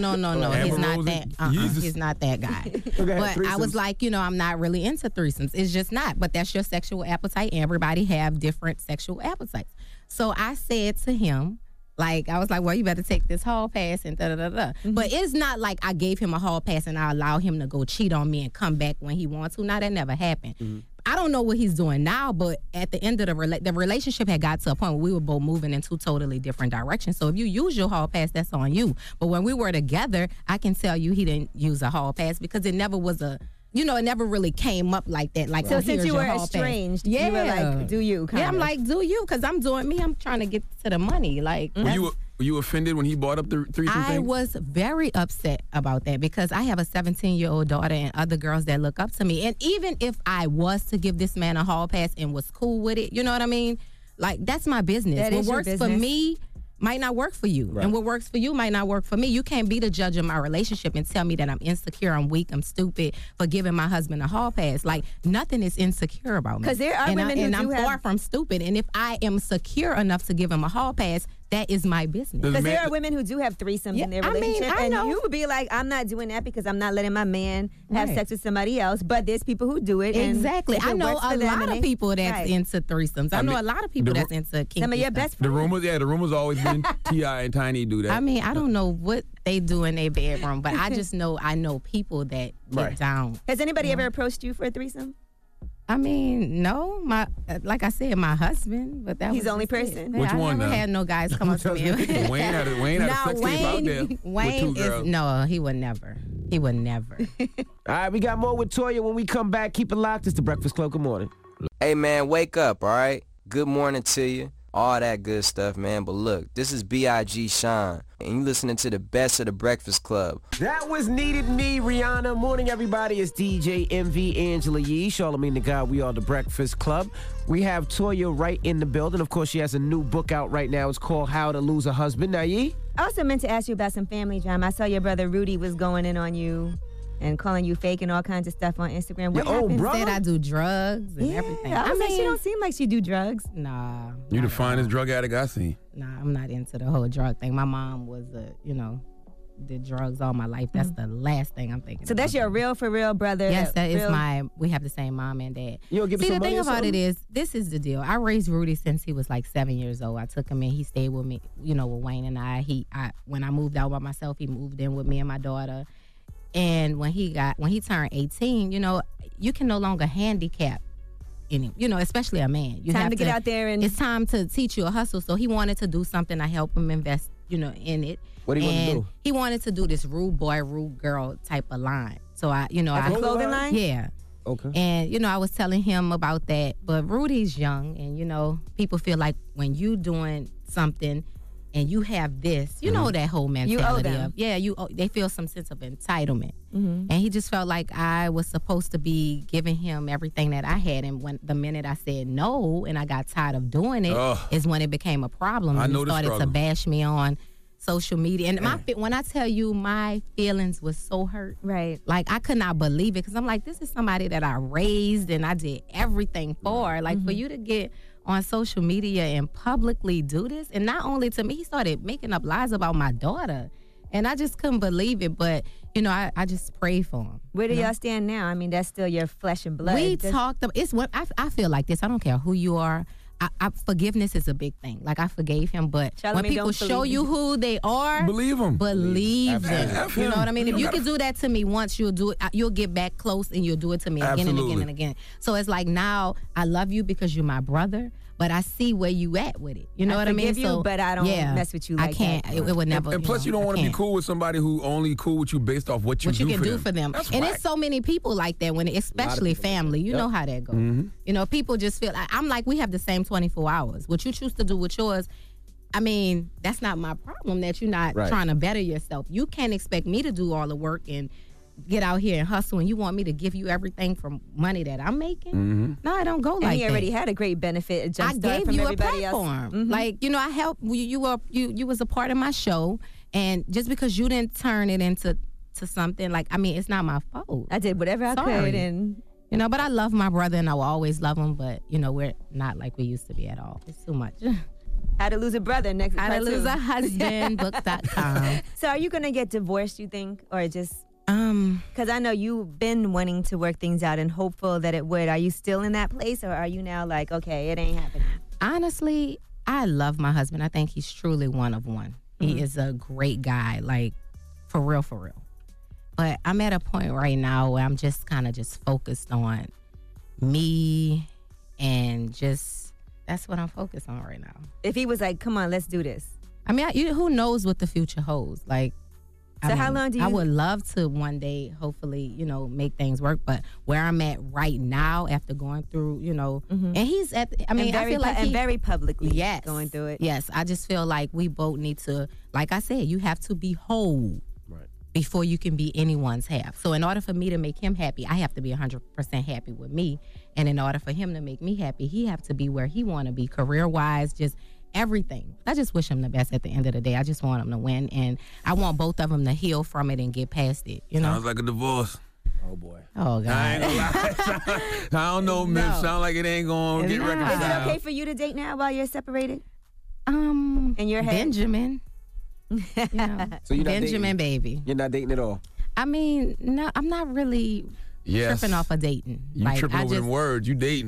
He's not that. He's not that guy. But I was like, you know, I'm not really into threesomes. It's just not. But that's your sexual appetite. Everybody have different sexual appetites. So I said to him, like, I was like, well, you better take this hall pass and da-da-da-da. But it's not like I gave him a hall pass and I allow him to go cheat on me and come back when he wants to. Now, that never happened. I don't know what he's doing now, but at the end of the relationship had got to a point where we were both moving in two totally different directions. So if you use your hall pass, that's on you. But when we were together, I can tell you he didn't use a hall pass because it never was a... You know, it never really came up like that. Like, so oh, since here's you your were hall estranged, pass. you were like, do you? Yeah, I'm like, do you? Because I'm doing me. I'm trying to get to the money. Like, Were you offended when he brought up the threesome I thing? was very upset about that because I have a 17-year-old daughter and other girls that look up to me. And even if I was to give this man a hall pass and was cool with it, you know what I mean? Like, that's my business. That what is your works for business. me might not work for you. Right. And what works for you might not work for me. You can't be the judge of my relationship and tell me that I'm insecure, I'm weak, I'm stupid for giving my husband a hall pass. Like, nothing is insecure about me. 'Cause there are women who I'm do far have- from stupid. And if I am secure enough to give him a hall pass, that is my business. Because there are women who do have threesomes in their I mean, relationship, I and know. you would be like, "I'm not doing that because I'm not letting my man have Right. sex with somebody else." But there's people who do it. and Exactly. if it I know works for a them lot and of they- people that's Right. into threesomes. I know a lot of people that's into kinky Some of your stuff. best The friends. rumors always been T.I. and Tiny do that. I mean, I don't know what they do in their bedroom, but I just know I know people that get down. Has anybody ever approached you for a threesome? I mean, no, like I said, my husband, but that He's was the only just it. person? Which I one never now? had no guys come up to me. Wayne had a No, sex tape out there with Wayne two girls. no, he would never. He would never. All right, we got more with Toya when we come back. Keep it locked. It's the Breakfast Club. Good morning. Hey, man, wake up, all right? Good morning to you. All that good stuff, man. But look, this is B.I.G. Sean, and you listening to the best of the Breakfast Club. That was Needed Me, Rihanna. Morning, everybody. It's DJ MV Angela Yee, Charlamagne the God. We are the Breakfast Club. We have Toya Wright in the building. Of course, she has a new book out right now. It's called How to Lose a Husband. Now, Yee? I also meant to ask you about some family drama. I saw your brother Rudy was going in on you and calling you fake and all kinds of stuff on Instagram. What happened? Said I do drugs and everything. I was like, she don't seem like she do drugs. Nah. You the finest drug addict I seen. Nah, I'm not into the whole drug thing. My mom was did drugs all my life. That's the last thing I'm thinking. So that's your real for real brother. Yes, that is real- we have the same mom and dad. You don't give me See, some the money thing or about it something? is, this is the deal. I raised Rudy since he was like 7 years old. I took him in. He stayed with me, with Wayne and I. When I moved out by myself, he moved in with me and my daughter. And when he turned 18, you can no longer handicap any, especially a man. You Time have to get out there and- it's time to teach you a hustle. So he wanted to do something. I helped him invest, in it. What do you want to do? He wanted to do this rude boy, rude girl type of line. So Like a clothing line? Yeah. Okay. And, I was telling him about that. But Rudy's young and, people feel like when you doing something and you have this, you know that whole mentality them. of they feel some sense of entitlement, and he just felt like I was supposed to be giving him everything that I had, and when the minute I said no and I got tired of doing it is when it became a problem. I and know he the started to struggle. bash me on social media, and when I tell you my feelings was so hurt, Right. like I could not believe it, because I'm like, this is somebody that I raised and I did everything for. Like for you to get on social media and publicly do this, and not only to me, he started making up lies about my daughter, and I just couldn't believe it. But you know, I just prayed for him. Where do you know? y'all stand now? I mean, that's still your flesh and blood. We talked. It's what I feel like this. I don't care who you are. Forgiveness is a big thing. Like I forgave him, but Charlamagne, when people don't show believe you me. who they are, Believe him. Believe them. Absolutely. You know what I mean? If you gotta- can do that to me once, you'll do it. You'll get back close, and you'll do it to me again and Absolutely. again and again. So it's like now I love you because you're my brother, but I see where you at with it. You know what I mean? forgive you, but I don't mess with you like I can't. that. It would never. And plus, you don't I want to be can't. cool with somebody who only cool with you based off what you What you do can for do them. for them. That's And whack. it's so many people like that, when especially family. You know how that goes. You know, people just feel I'm like, we have the same 24 hours. What you choose to do with yours, I mean, that's not my problem that you're not trying to better yourself. You can't expect me to do all the work and get out here and hustle, and you want me to give you everything from money that I'm making? No, I don't go And like he that. already had a great benefit. A jump I start gave from you a everybody platform. else. Like, you know, I helped you was a part of my show, and just because you didn't turn it into something, like, I mean, it's not my fault. I did whatever I Sorry. could, and You know, but I love my brother, and I will always love him, but you know, we're not like we used to be at all. It's too much. How to Lose a Brother next. How to part Lose two. a Husband, book.com. So are you gonna get divorced, you think, or just? Because I know you've been wanting to work things out and hopeful that it would. Are you still in that place, or are you now like, okay, it ain't happening? Honestly, I love my husband. I think he's truly one of one. He is a great guy, like for real, for real. But I'm at a point right now where I'm just kind of just focused on me, and just that's what I'm focused on right now. If he was like, come on, let's do this. I mean, who knows what the future holds? Like, So how long do you? I would love to one day, hopefully, you know, make things work. But where I'm at right now, after going through, you know, and he's at. I mean, I feel like and very publicly, going through it. Yes, I just feel like we both need to, like I said, you have to be whole before you can be anyone's half. So in order for me to make him happy, I have to be 100% happy with me. And in order for him to make me happy, he have to be where he want to be, career-wise, just everything. I just wish him the best at the end of the day. I just want him to win, and I want both of them to heal from it and get past it, you know? Sounds like a divorce. Oh, boy. Oh, God. I ain't gonna lie. I don't know, Miss. Sound like it ain't gonna get Is it reconciled. okay for you to date now while you're separated? In your head? Benjamin. You know, So you're not Benjamin, dating? baby. You're not dating at all. I mean, no, I'm not really Yes. tripping off of dating. You like, tripping I over just, them words. You dating.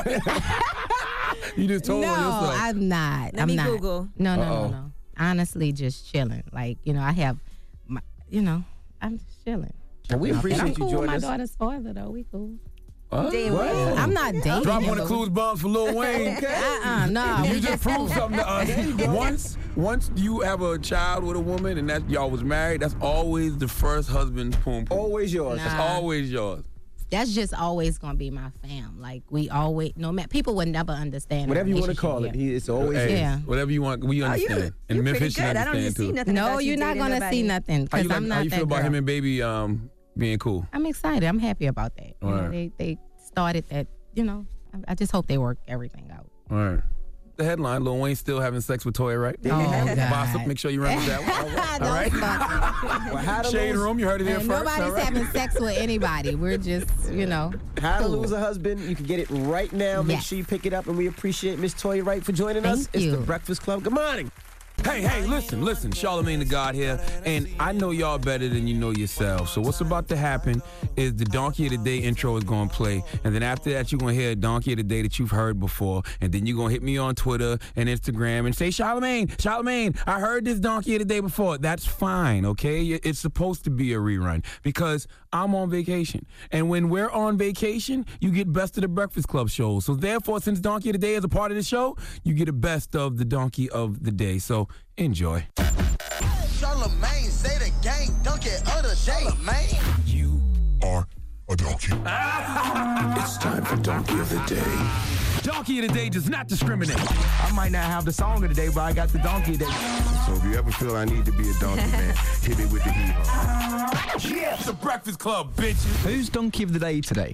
You just told no, yourself. I'm not. Let I'm me not. Google. No. Honestly, just chilling. Like, you know, I have, you know, I'm just chilling. And we appreciate I'm you cool with joining my us. daughter's father, though. We cool. Dating What? Wayne. I'm not dating. Drop him, one of but- Clues bombs for Lil Wayne. No. You just proved something to us. Once you have a child with a woman and that y'all was married, that's always the first husband's poom poom. Always yours. That's always yours. That's just always gonna be my fam. Like, we always, no matter, people would never understand. Whatever our you want to relationship call it, here. it's always Hey, Yeah. Whatever you want, we understand. And you're Memphis should pretty good. I don't understand even see too. nothing. No, about you you're not dating gonna nobody. see nothing, How because you, like, I'm how not you that feel about girl. him and baby being cool? I'm excited. I'm happy about that. You know, Right. they started that. You know, I just hope they work everything out. All right. The headline: Lil Wayne still having sex with Toya, right? Oh, God. Gossip. Make sure you remember that one. All right. Well, how to Shade lose, room. You heard it here And first. nobody's all right? having sex with anybody. We're just, you know. How to cool. Lose a Husband. You can get it right now. Make Yes. sure you pick it up, and we appreciate Miss Toya Wright for joining us. Thank It's you. the Breakfast Club. Good morning. Hey, listen, Charlamagne the God here, and I know y'all better than you know yourselves. So what's about to happen is the Donkey of the Day intro is going to play, and then after that, you're going to hear a Donkey of the Day that you've heard before, and then you're going to hit me on Twitter and Instagram and say, Charlamagne, I heard this Donkey of the Day before. That's fine, okay? It's supposed to be a rerun because I'm on vacation, and when we're on vacation, you get Best of the Breakfast Club shows. So therefore, since Donkey of the Day is a part of the show, you get a Best of the Donkey of the Day. So enjoy. Charlamagne, say the gang, donkey of the day, man. You are a donkey. It's time for Donkey of the Day. Donkey of the day does not discriminate. I might not have the song of the day, but I got the donkey of the day. So if you ever feel I need to be a donkey, man, hit me with the hee-haw. Yeah, the Breakfast Club, bitches. Who's donkey of the day today?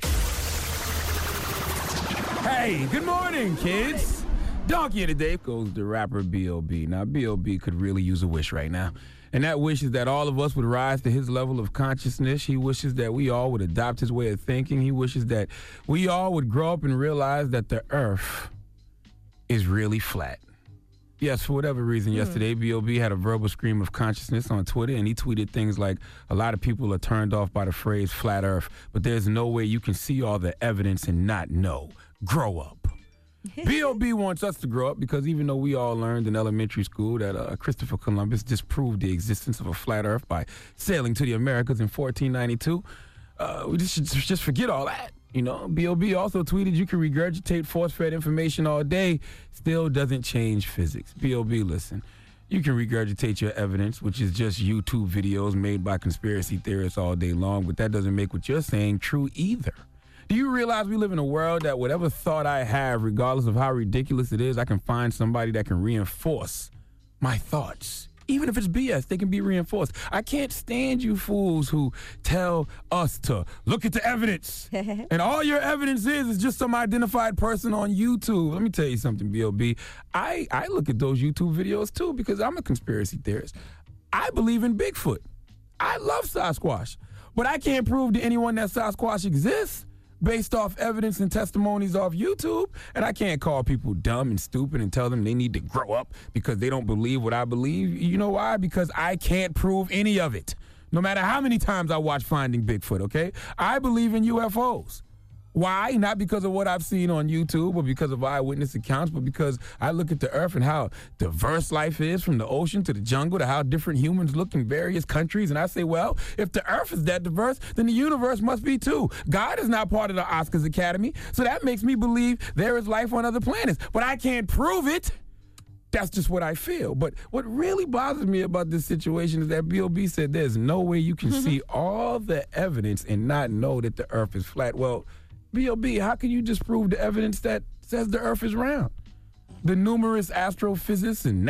Hey, good morning, kids. Donkey of the day goes to rapper B.O.B. Now, B.O.B. could really use a wish right now. And that wish is that all of us would rise to his level of consciousness. He wishes that we all would adopt his way of thinking. He wishes that we all would grow up and realize that the earth is really flat. Yes, for whatever reason, yesterday, B.O.B. had a verbal scream of consciousness on Twitter, and he tweeted things like, a lot of people are turned off by the phrase flat earth, but there's no way you can see all the evidence and not know. Grow up. B.O.B. wants us to grow up because even though we all learned in elementary school that Christopher Columbus disproved the existence of a flat earth by sailing to the Americas in 1492, we just forget all that. You know, B.O.B. also tweeted, you can regurgitate force-fed information all day, still doesn't change physics. B.O.B., listen, you can regurgitate your evidence, which is just YouTube videos made by conspiracy theorists all day long, but that doesn't make what you're saying true either. Do you realize we live in a world that whatever thought I have, regardless of how ridiculous it is, I can find somebody that can reinforce my thoughts? Even if it's BS, they can be reinforced. I can't stand you fools who tell us to look at the evidence. And all your evidence is just some identified person on YouTube. Let me tell you something, B.O.B. I look at those YouTube videos, too, because I'm a conspiracy theorist. I believe in Bigfoot. I love Sasquatch. But I can't prove to anyone that Sasquatch exists based off evidence and testimonies off YouTube, and I can't call people dumb and stupid and tell them they need to grow up because they don't believe what I believe. You know why? Because I can't prove any of it, no matter how many times I watch Finding Bigfoot, okay? I believe in UFOs. Why? Not because of what I've seen on YouTube or because of eyewitness accounts, but because I look at the earth and how diverse life is, from the ocean to the jungle to how different humans look in various countries. And I say, well, if the earth is that diverse, then the universe must be too. God is not part of the Oscars Academy, so that makes me believe there is life on other planets. But I can't prove it. That's just what I feel. But what really bothers me about this situation is that B.O.B. said there's no way you can see all the evidence and not know that the earth is flat. Well, B.O.B., how can you disprove the evidence that says the earth is round? The numerous astrophysicists and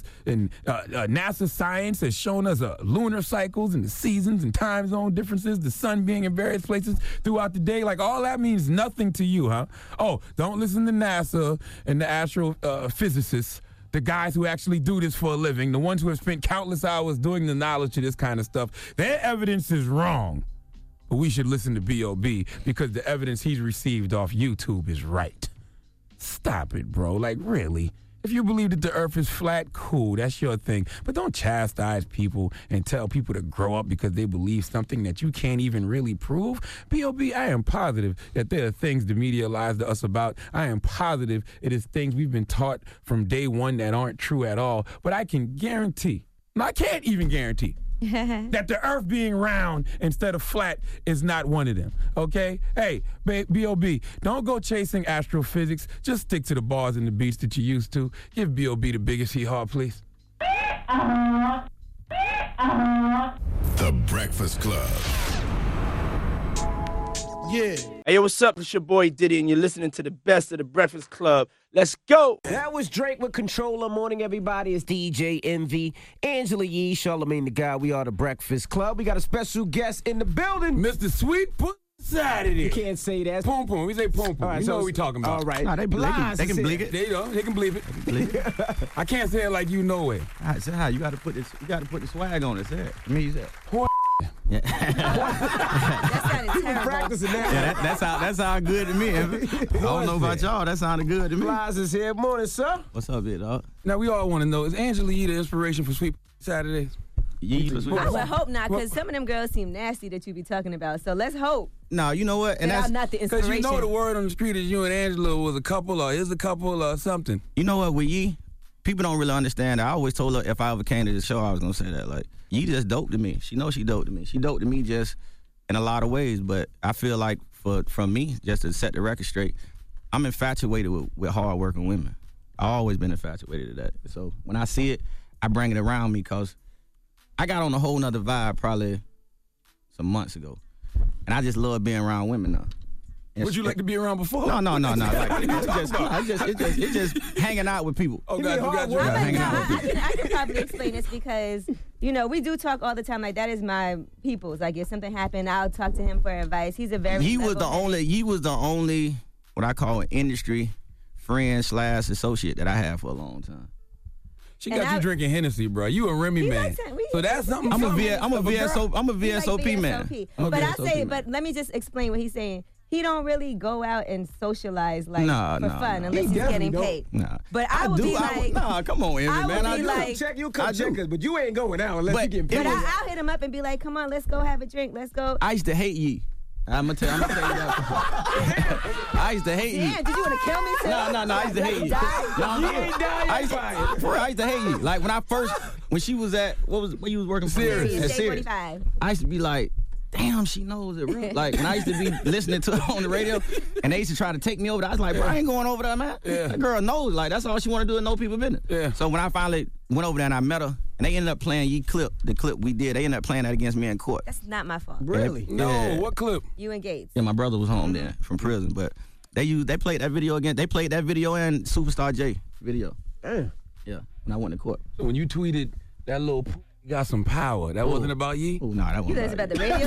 NASA science has shown us lunar cycles and the seasons and time zone differences, the sun being in various places throughout the day. Like, all that means nothing to you, huh? Oh, don't listen to NASA and the astrophysicists, the guys who actually do this for a living, the ones who have spent countless hours doing the knowledge of this kind of stuff. Their evidence is wrong. But we should listen to B.O.B. because the evidence he's received off YouTube is right. Stop it, bro. Like, really? If you believe that the earth is flat, cool, that's your thing. But don't chastise people and tell people to grow up because they believe something that you can't even really prove. B.O.B., I am positive that there are things the media lies to us about. I am positive it is things we've been taught from day one that aren't true at all. But I can guarantee, I can't even guarantee, that the earth being round instead of flat is not one of them, okay? Hey, B.O.B., don't go chasing astrophysics. Just stick to the bars and the beats that you used to. Give B.O.B. the biggest hee-haw, please. The Breakfast Club. Yeah. Hey, yo, what's up? It's your boy Diddy, and you're listening to the best of the Breakfast Club. Let's go. That was Drake with Controller. Morning, everybody. It's DJ MV, Angela Yee, Charlamagne the Guy. We are the Breakfast Club. We got a special guest in the building. Mr. Sweet Saturday. You can't say that. Pom pom. We say pom pom. Right, you know what we talking about. All right. Nah, they can bleep it. There you go. They can bleep it. I can't say it like you know it. All right, so how you got to put this? You got to put the swag on it. Say it. Let me use that. Yeah. That sounded terrible. Practicing that. Yeah, that's how good to me. I don't know about y'all. That sounded good to me. Flies is here. Morning, sir. What's up, big dog? Now, we all want to know, is Angela Yee the inspiration for Sweet Saturdays? I would hope not, because some of them girls seem nasty that you be talking about. So let's hope. No, you know what? And that's not the inspiration. Because you know the word on the street is you and Angela was a couple or is a couple or something. You know what, with Yee, people don't really understand. I always told her if I ever came to the show, I was going to say that. Like, Yee just dope to me. She knows she dope to me. She dope to me just in a lot of ways. But I feel like from me, just to set the record straight, I'm infatuated with hard-working women. I've always been infatuated to that. So when I see it, I bring it around me because I got on a whole nother vibe probably some months ago. And I just love being around women now. Would you like to be around before? No. Like, What are you talking about? it's just hanging out with people. Oh, got you. Yeah, hanging out with people. I can probably explain this because, we do talk all the time. Like, that is my people's. Like, if something happened, I'll talk to him for advice. He's a very He was the only what I call an industry friend / associate that I had for a long time. She got you drinking Hennessy, bro. You a Remy man. So that's something. I'm a VSOP man. But let me just explain what he's saying. He don't really go out and socialize for fun unless he's getting paid. Nah. But I would be like, nah, come on, Envy, man. I do. Check, you come check us, but you ain't going out unless you get paid. But I'll hit him up and be like, come on, let's go have a drink. Let's go. I used to hate ye. I'm gonna tell you that. I used to hate you. Damn, did you want to kill me too? No, I used to hate you. You ain't dying. I used to hate you. Like when she was at where you was working for? Sirius. 45. I used to be like, damn, she knows it. Real. Like when I used to be listening to her on the radio, and they used to try to take me over there. I was like, bro, I ain't going over there, man. Yeah. That girl knows. Like that's all she want to do is know people business. Yeah. So when I finally went over there and I met her, and they ended up playing the clip we did. They ended up playing that against me in court. That's not my fault. Really? No, what clip? You and Gates. Yeah, my brother was home then from prison, but they played that video again. They played that video and Superstar J video. Damn. Yeah, when I went to court. So when you tweeted that little, you got some power. That wasn't about ye? Oh, no, that You wasn't guys about the radio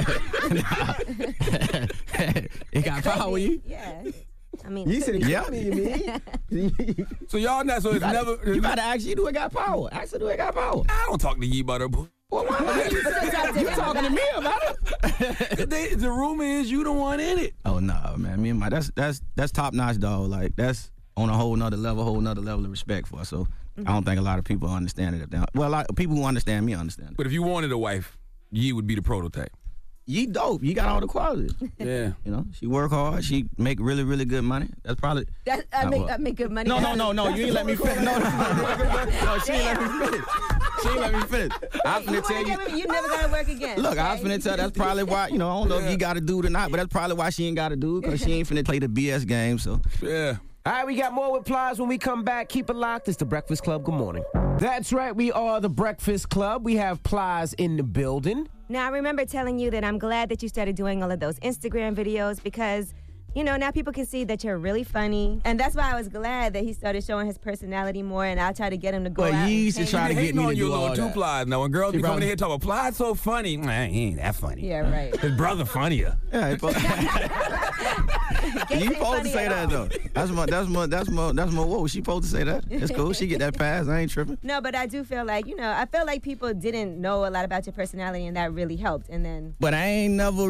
station? It got power, you? Yeah. I mean, You said it Yeah. could be, you mean? So y'all not, so it's never. You gotta ask you, do it got power? Ask her, do it got power? I don't talk to ye about her. Well, why not? You talking to me about it? The rumor is you the one in it. Oh no, man. Me and that's top notch, dog. Like that's on a whole nother level of respect for us. So I don't think a lot of people understand it. Well, a lot of people who understand me understand it. But if you wanted a wife, ye would be the prototype. Ye dope. You got all the qualities. Yeah. You know, she work hard. She make really, really good money. That's probably. I make good money. No. You ain't let me finish. No, she ain't let me finish. She ain't let me finish. I'm finna tell you. You never gotta work again. Look, I was finna tell. That's probably why. I don't know if you got to do it or not, but that's probably why she ain't got to do it because she ain't finna play the BS game. So yeah. All right, we got more with Plies when we come back. Keep it locked. It's the Breakfast Club. Good morning. That's right. We are the Breakfast Club. We have Plies in the building. Now, I remember telling you that I'm glad that you started doing all of those Instagram videos because, now people can see that you're really funny. And that's why I was glad that he started showing his personality more, and I tried to get him to go out. He used to try to get me to do all that. Plies. Now, when girls be coming in here talking about Plies so funny, man, he ain't that funny. Yeah, right. His brother funnier. Yeah, you supposed to say that though. That's my whoa. She supposed to say that. It's cool. She get that pass. I ain't tripping. No, but I do feel like I feel like people didn't know a lot about your personality, and that really helped. And then, but I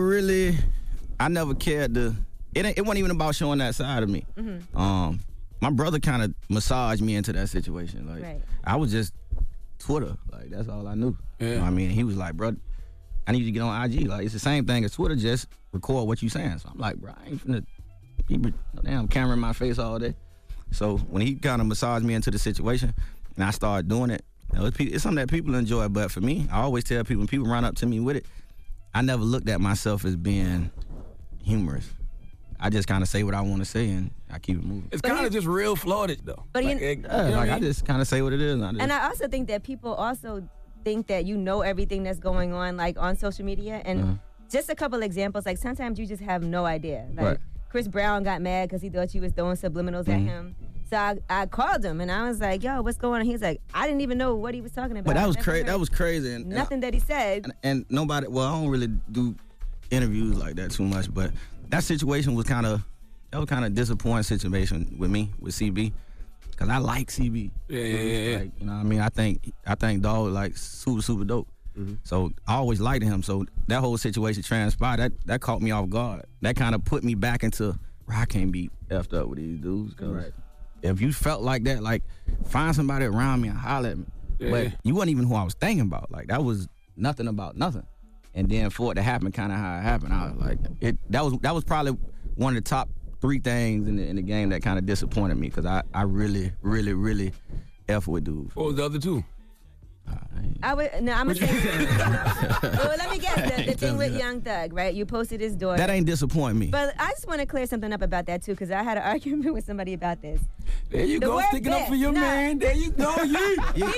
never cared to. It wasn't even about showing that side of me. Mm-hmm. My brother kind of massaged me into that situation. Like right. I was just Twitter. Like that's all I knew. Yeah. You know what I mean, he was like, bro, I need you to get on IG. Like it's the same thing as Twitter, just record what you saying. So I'm like, bro, I ain't finna keep no damn camera in my face all day. So when he kind of massaged me into the situation, and I started doing it, it's something that people enjoy. But for me, I always tell people when people run up to me with it, I never looked at myself as being humorous. I just kind of say what I want to say and I keep it moving. It's kind of just real floated though. But I just kind of say what it is. And I also think that people also think that you know everything that's going on like on social media. And just a couple examples, like sometimes you just have no idea. Like right. Chris Brown got mad because he thought you was throwing subliminals at him. So I called him and I was like, yo, what's going on? He's like, I didn't even know what he was talking about. But that was crazy. That was crazy. And nothing that he said. And nobody, well, I don't really do interviews like that too much, but that situation was kind of a disappointing situation with me, with CB. Cause I like CB. Yeah. Like, you know what I mean? I think dog like super dope. Mm-hmm. So I always liked him. So that whole situation transpired. That caught me off guard. That kind of put me back into, I can't be effed up with these dudes. Cause right. If you felt like that, like find somebody around me and holler at me. Yeah. But you wasn't even who I was thinking about. Like that was nothing about nothing. And then for it to happen kind of how it happened, I was like, that was probably one of the top 3 things in the game that kind of disappointed me because I really, really, really F with dudes. What was the other 2? I'm gonna say. Well, let me guess. The thing with Young Thug, right? You posted his daughter. That ain't disappoint me. But I just want to clear something up about that too, because I had an argument with somebody about this. There you go, sticking up for your man. There you go, Yee.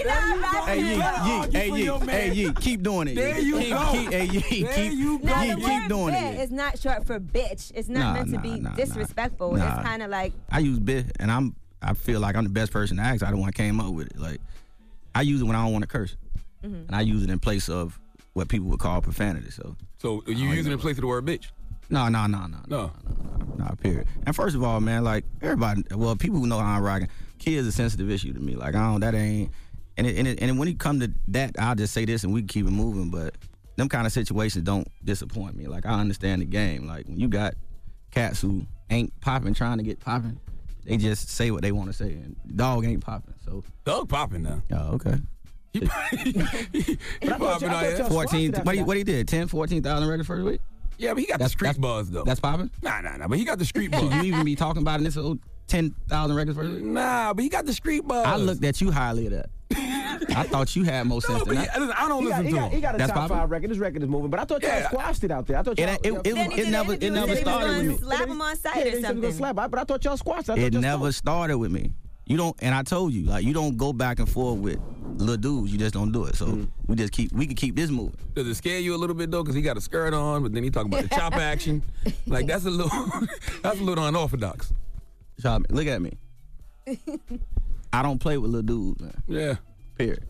Hey, Yee, keep doing it. There you go. Keep doing it. It's not short for bitch. It's not meant to be disrespectful. It's kind of like I use bitch, and I feel like I'm the best person to ask. I the one came up with it. Like I use it when I don't want to curse, and I use it in place of what people would call profanity. So you use it in place of the word bitch? No. Period. And first of all, man, like everybody, well, people who know how I'm rocking, kids are a sensitive issue to me. Like that ain't. And when it come to that, I'll just say this and we can keep it moving. But them kind of situations don't disappoint me. Like I understand the game. Like when you got cats who ain't popping, trying to get popping, they just say what they want to say. And dog ain't popping. So dog popping now. Oh, okay. He popping out here. 14. What he did? 10, 14,000 records first week. Yeah, but he got the street buzz though. That's popping. Nah. But he got the street buzz. Should you even be talking about in this old 10,000 records first week? Nah, but he got the street buzz. I looked at you highly of that. I thought you had more sense than that. I don't listen to him. He got a That's top poppin'? 5 record. This record is moving, but I thought y'all squashed it out there. I thought y'all, it never started with me. Slap him on sight or something. But I thought y'all squashed it. It never started with me. You don't, and I told you, like, you don't go back and forth with little dudes. You just don't do it. So we can keep this moving. Does it scare you a little bit though? Because he got a skirt on, but then he talking about the chop action. Like that's a little unorthodox. Look at me. I don't play with little dudes, man. Yeah. Period.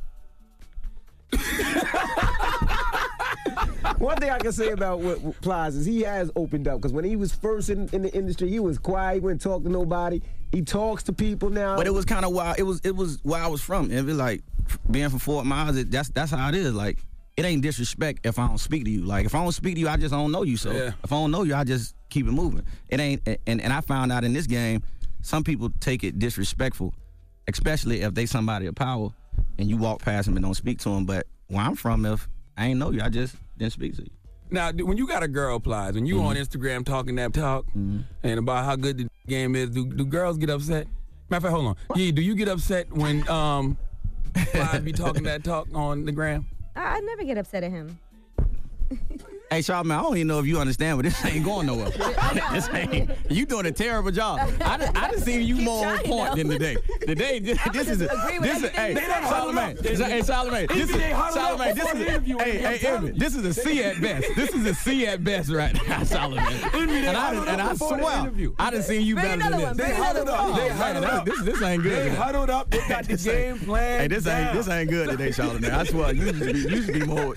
One thing I can say about what Plies is he has opened up, because when he was first in the industry, he was quiet. He wouldn't talk to nobody. He talks to people now. But it was kind of wild. It was where I was from. It was like being from Fort Myers. That's how it is. Like it ain't disrespect if I don't speak to you. Like if I don't speak to you, I just don't know you. So if I don't know you, I just keep it moving. It ain't. And I found out in this game, some people take it disrespectful, especially if they somebody of power and you walk past them and don't speak to them. But where I'm from, if I ain't know you, I just didn't speak to you. Now, when you got a girl, Plies, when you on Instagram talking that talk and about how good the game is, do girls get upset? Matter of fact, hold on. Yeah, do you get upset when Plies be talking that talk on the gram? I never get upset at him. Hey, Charlamagne, I don't even know if you understand, but this ain't going nowhere. You doing a terrible job. I done seen you more on point than today. Today, this is Charlamagne. This is a C at best. This is a C at best right now, Charlamagne. And I swear, I done seen you better than this. They huddled up. This ain't good. They huddled up. They got the game plan. Hey, this ain't good today, Charlamagne. I swear, you should be more.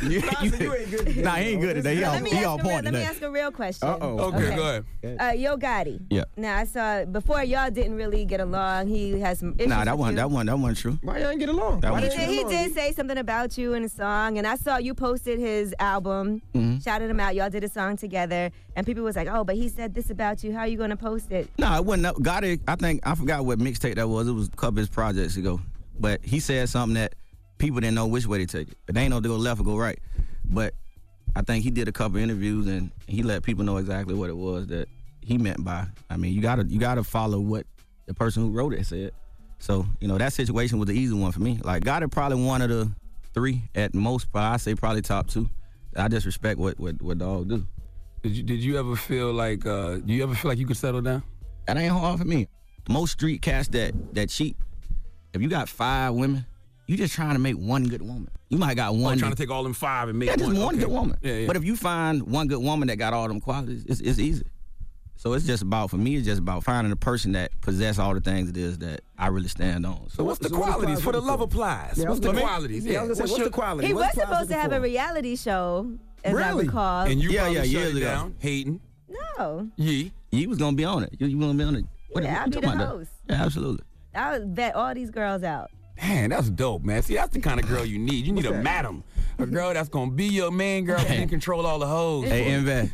Nah, he ain't good today. Let me ask a real question. Okay, go ahead. Yo Gotti. Yeah. Now I saw before y'all didn't really get along. He has some issues. Nah, that wasn't true. Why y'all didn't get along? He did say something about you in a song, and I saw you posted his album, shouted him out. Y'all did a song together, and people was like, "Oh, but he said this about you. How are you gonna post it?" No, it wasn't. Gotti, I forgot what mixtape that was. It was a couple of his projects ago, but he said something that people didn't know which way to take it. They ain't know to go left or go right, but I think he did a couple interviews and he let people know exactly what it was that he meant by. I mean, you gotta follow what the person who wrote it said. So, that situation was the easy one for me. Like, Gotti probably one of the 3 at most, but I say probably top 2. I just respect what dog do. Did you ever feel like you could settle down? That ain't hard for me. Most street cats that cheat, if you got 5 women, you just trying to make one good woman. You might got one. Trying to take all them 5 and make one. Just one good woman. Yeah. But if you find one good woman that got all them qualities, it's easy. So it's just about finding a person that possess all the things it is that I really stand on. So what's the qualities for the love applies? What's the qualities? Yeah, what's the quality? He was supposed to have a reality show, as I recall. And you probably shut years it ago. down, hating. No. Yee was gonna be on it. You gonna be on it. I'll be the host. Yeah, absolutely. I would vet all these girls out. Man, that's dope, man. See, that's the kind of girl you need. You need a madam. A girl that's going to be your main girl and can control all the hoes. Hey, Envy,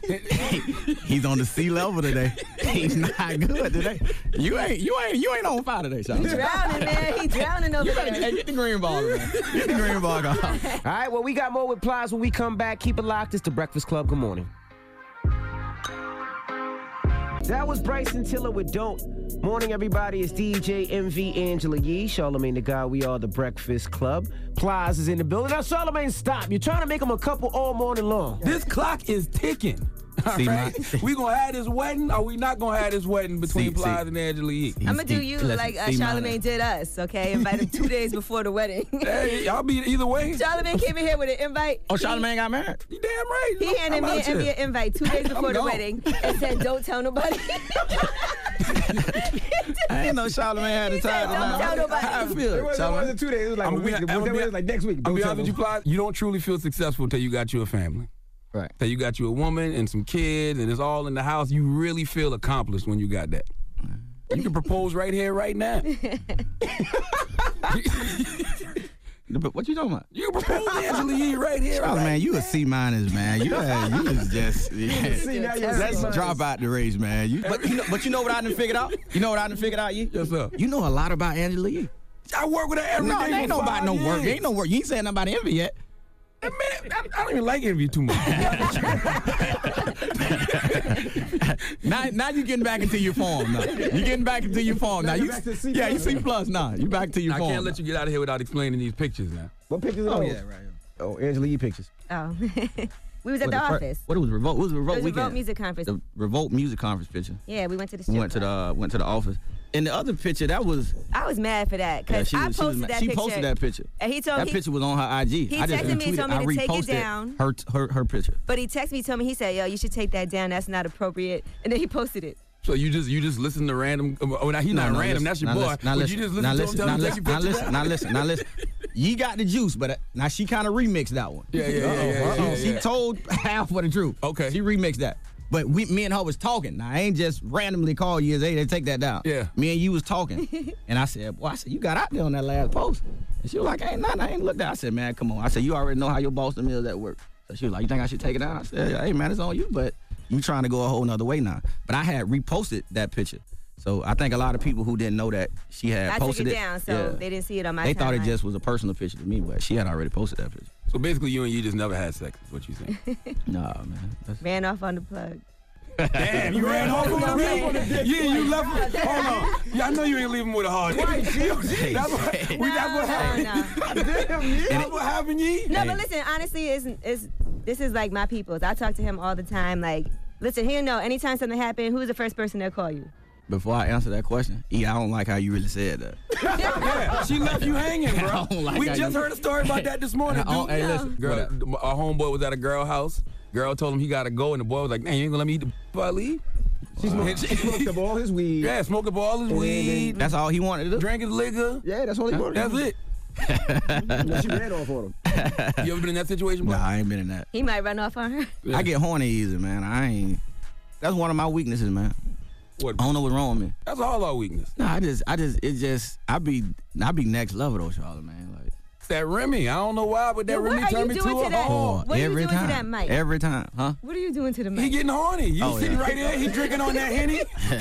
he's on the C level today. He's not good today. You ain't on fire today, Sean. He's drowning, man. He's drowning over there. Hey, get the green ball, man. Get the green ball, guys. All right, well, we got more with Plies when we come back. Keep it locked. It's the Breakfast Club. Good morning. That was Bryson Tiller with Don't. Morning, everybody. It's DJ MV Angela Yee, Charlamagne the God. We are the Breakfast Club. Plies is in the building. Now, Charlamagne, stop. You're trying to make them a couple all morning long. This clock is ticking. All See, right? We gonna have this wedding, or we not gonna have this wedding between Plies and Angela Yee? I'm gonna do you like Charlamagne did us, okay? Invite him 2 days before the wedding. Hey, I'll be either way. Charlamagne came in here with an invite. Oh, Charlamagne got married? You damn right. He handed me and Envy an invite 2 days before the wedding and said, "Don't tell nobody." I didn't know Charlamagne had the time. Don't tell nobody. How I feel? It wasn't 2 days. It was like a week. It was like next week. I'll be honest with you, Plies. You don't truly feel successful until you got you a family. Right. That you got you a woman and some kids and it's all in the house. You really feel accomplished when you got that. You can propose right here, right now. What you talking about? You can propose to Angela Yee right here. Charlamagne, right you a C minus, man. You was just. Let's drop out the race, man. But you know what I done figured out? You know what I done figured out, Yee? Yes, sir. You know a lot about Angela Yee. I work with her every day. No, there ain't no about no work. There ain't no work. You ain't saying nothing about Envy yet. Man, I don't even like Envy too much. now you getting back into your form. Now you getting back into your form. Now you C plus now. You back to your form. I can't let you get out of here without explaining these pictures now. What pictures? Oh yeah, right. Oh, Angela Yee pictures. Oh. We was at the office. What it was Revolt? What was the Revolt weekend? Revolt Music Conference. The Revolt Music Conference picture. Yeah, we went to the We went to the office. And the other picture, that was. I was mad for that because I posted that picture. She posted that picture. And he told me that picture was on her IG. He texted me and told me to take it down. Her picture. But he texted me, told me, he said, "Yo, you should take that down. That's not appropriate." And then he posted it. So you just listen to random. Oh, now he's not random. That's your boy. But you just listen to him. Now listen. You got the juice, but now she kind of remixed that one. Yeah. She told half of the truth. Okay. She remixed that. But me and her was talking. Now, I ain't just randomly call you and say, hey, take that down. Yeah. Me and you was talking. And I said, you got out there on that last post. And she was like, ain't nothing. I ain't looked at it. I said, man, come on. I said, you already know how your Boston Mill's at work. So she was like, you think I should take it down? I said, hey, man, it's on you, but you trying to go a whole nother way now. But I had reposted that picture. So I think a lot of people who didn't know that she had posted it. I took it down, so they didn't see it on my They thought it timeline. just was a personal picture to me, but she had already posted that picture. So basically, you and you just never had sex, is what you saying? Nah, man. Ran off on the plug. Damn, you ran off on the plug? Yeah, you left him. Hold on. Yeah, I know you ain't leaving with a hard. That's what happened. That's what happened, Yee? No, but listen, honestly, this is like my people's. I talk to him all the time. Like, listen, he'll know anytime something happened, who's the first person they'll call you? Before I answer that question, I don't like how you really said that. Yeah, she left you hanging, bro. I don't like We how just you- heard a story about that this morning, dude. Hey, listen, Girl, our homeboy was at a girl house. Girl told him he gotta go, and the boy was like, "Man, you ain't gonna let me eat the before I leave?" She smoked up all his weed. Yeah, smoked up all his weed. That's all he wanted to do. Drank his liquor. Yeah, that's all he wanted. That's it. She ran off on him. You ever been in that situation, bro? Nah, I ain't been in that. He might run off on her. Yeah. I get horny easy, man. That's one of my weaknesses, man. What? I don't know what's wrong with me. That's all our weakness. No, I be next level though, Charlotte, man. Like It's that Remy. I don't know why, but that What Remy are you turned me doing to to a that? whore. What are you every doing to time, that mic? every time, huh? What are you doing to the mic? He getting horny. You Oh, sitting yeah. right there. He drinking on that Henny.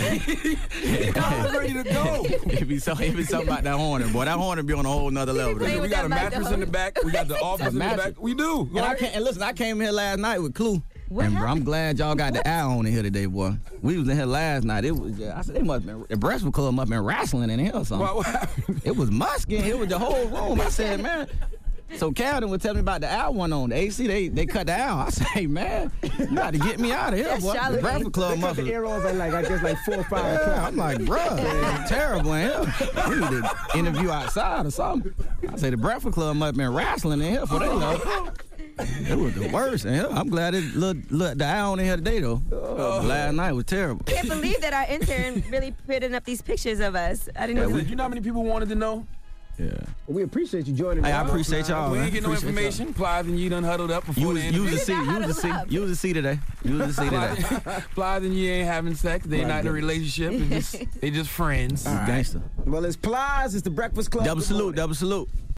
He ready to go. It be something about that horn, boy. That horn be on a whole nother level. playing We with got a that mic, mattress though. in the back. We got the office in the mattress. back. We do. And listen, I came here last night with Clue. What and bro, I'm happened? glad y'all got the eye on in here today, boy. We was in here last night. It was, I said, they must have been, the Breakfast Club must have been wrestling in here or something. What happened? It was musking. It was the whole room. I said, man. So Calvin would tell me about the owl one on the AC. They cut the owl. I said, hey, man, you got to get me out of here, That's boy. The Charlamagne. Breakfast Club Cut must the have. air off at I guess 4 or 5 Yeah, o'clock. I'm like, bruh, it's terrible in here. We need to interview outside or something. I say the Breakfast Club must have been wrestling in here for they know. It was the worst in here. I'm glad it looked the eye on in here today, though. Last night was terrible. Can't believe that our intern really putting up these pictures of us. I didn't know. You know how many people wanted to know? Yeah. We appreciate you joining Hey, I us. appreciate y'all, We man. ain't getting no Appreciate y'all. information. Plies and you done huddled up before the Use interview. the seat. Use the seat today. Use the seat today. Plies and you ain't having sex. They not in a relationship. They just friends. Gangster. Well, it's Plies. It's the Breakfast Club. Double Good salute. morning. Double salute.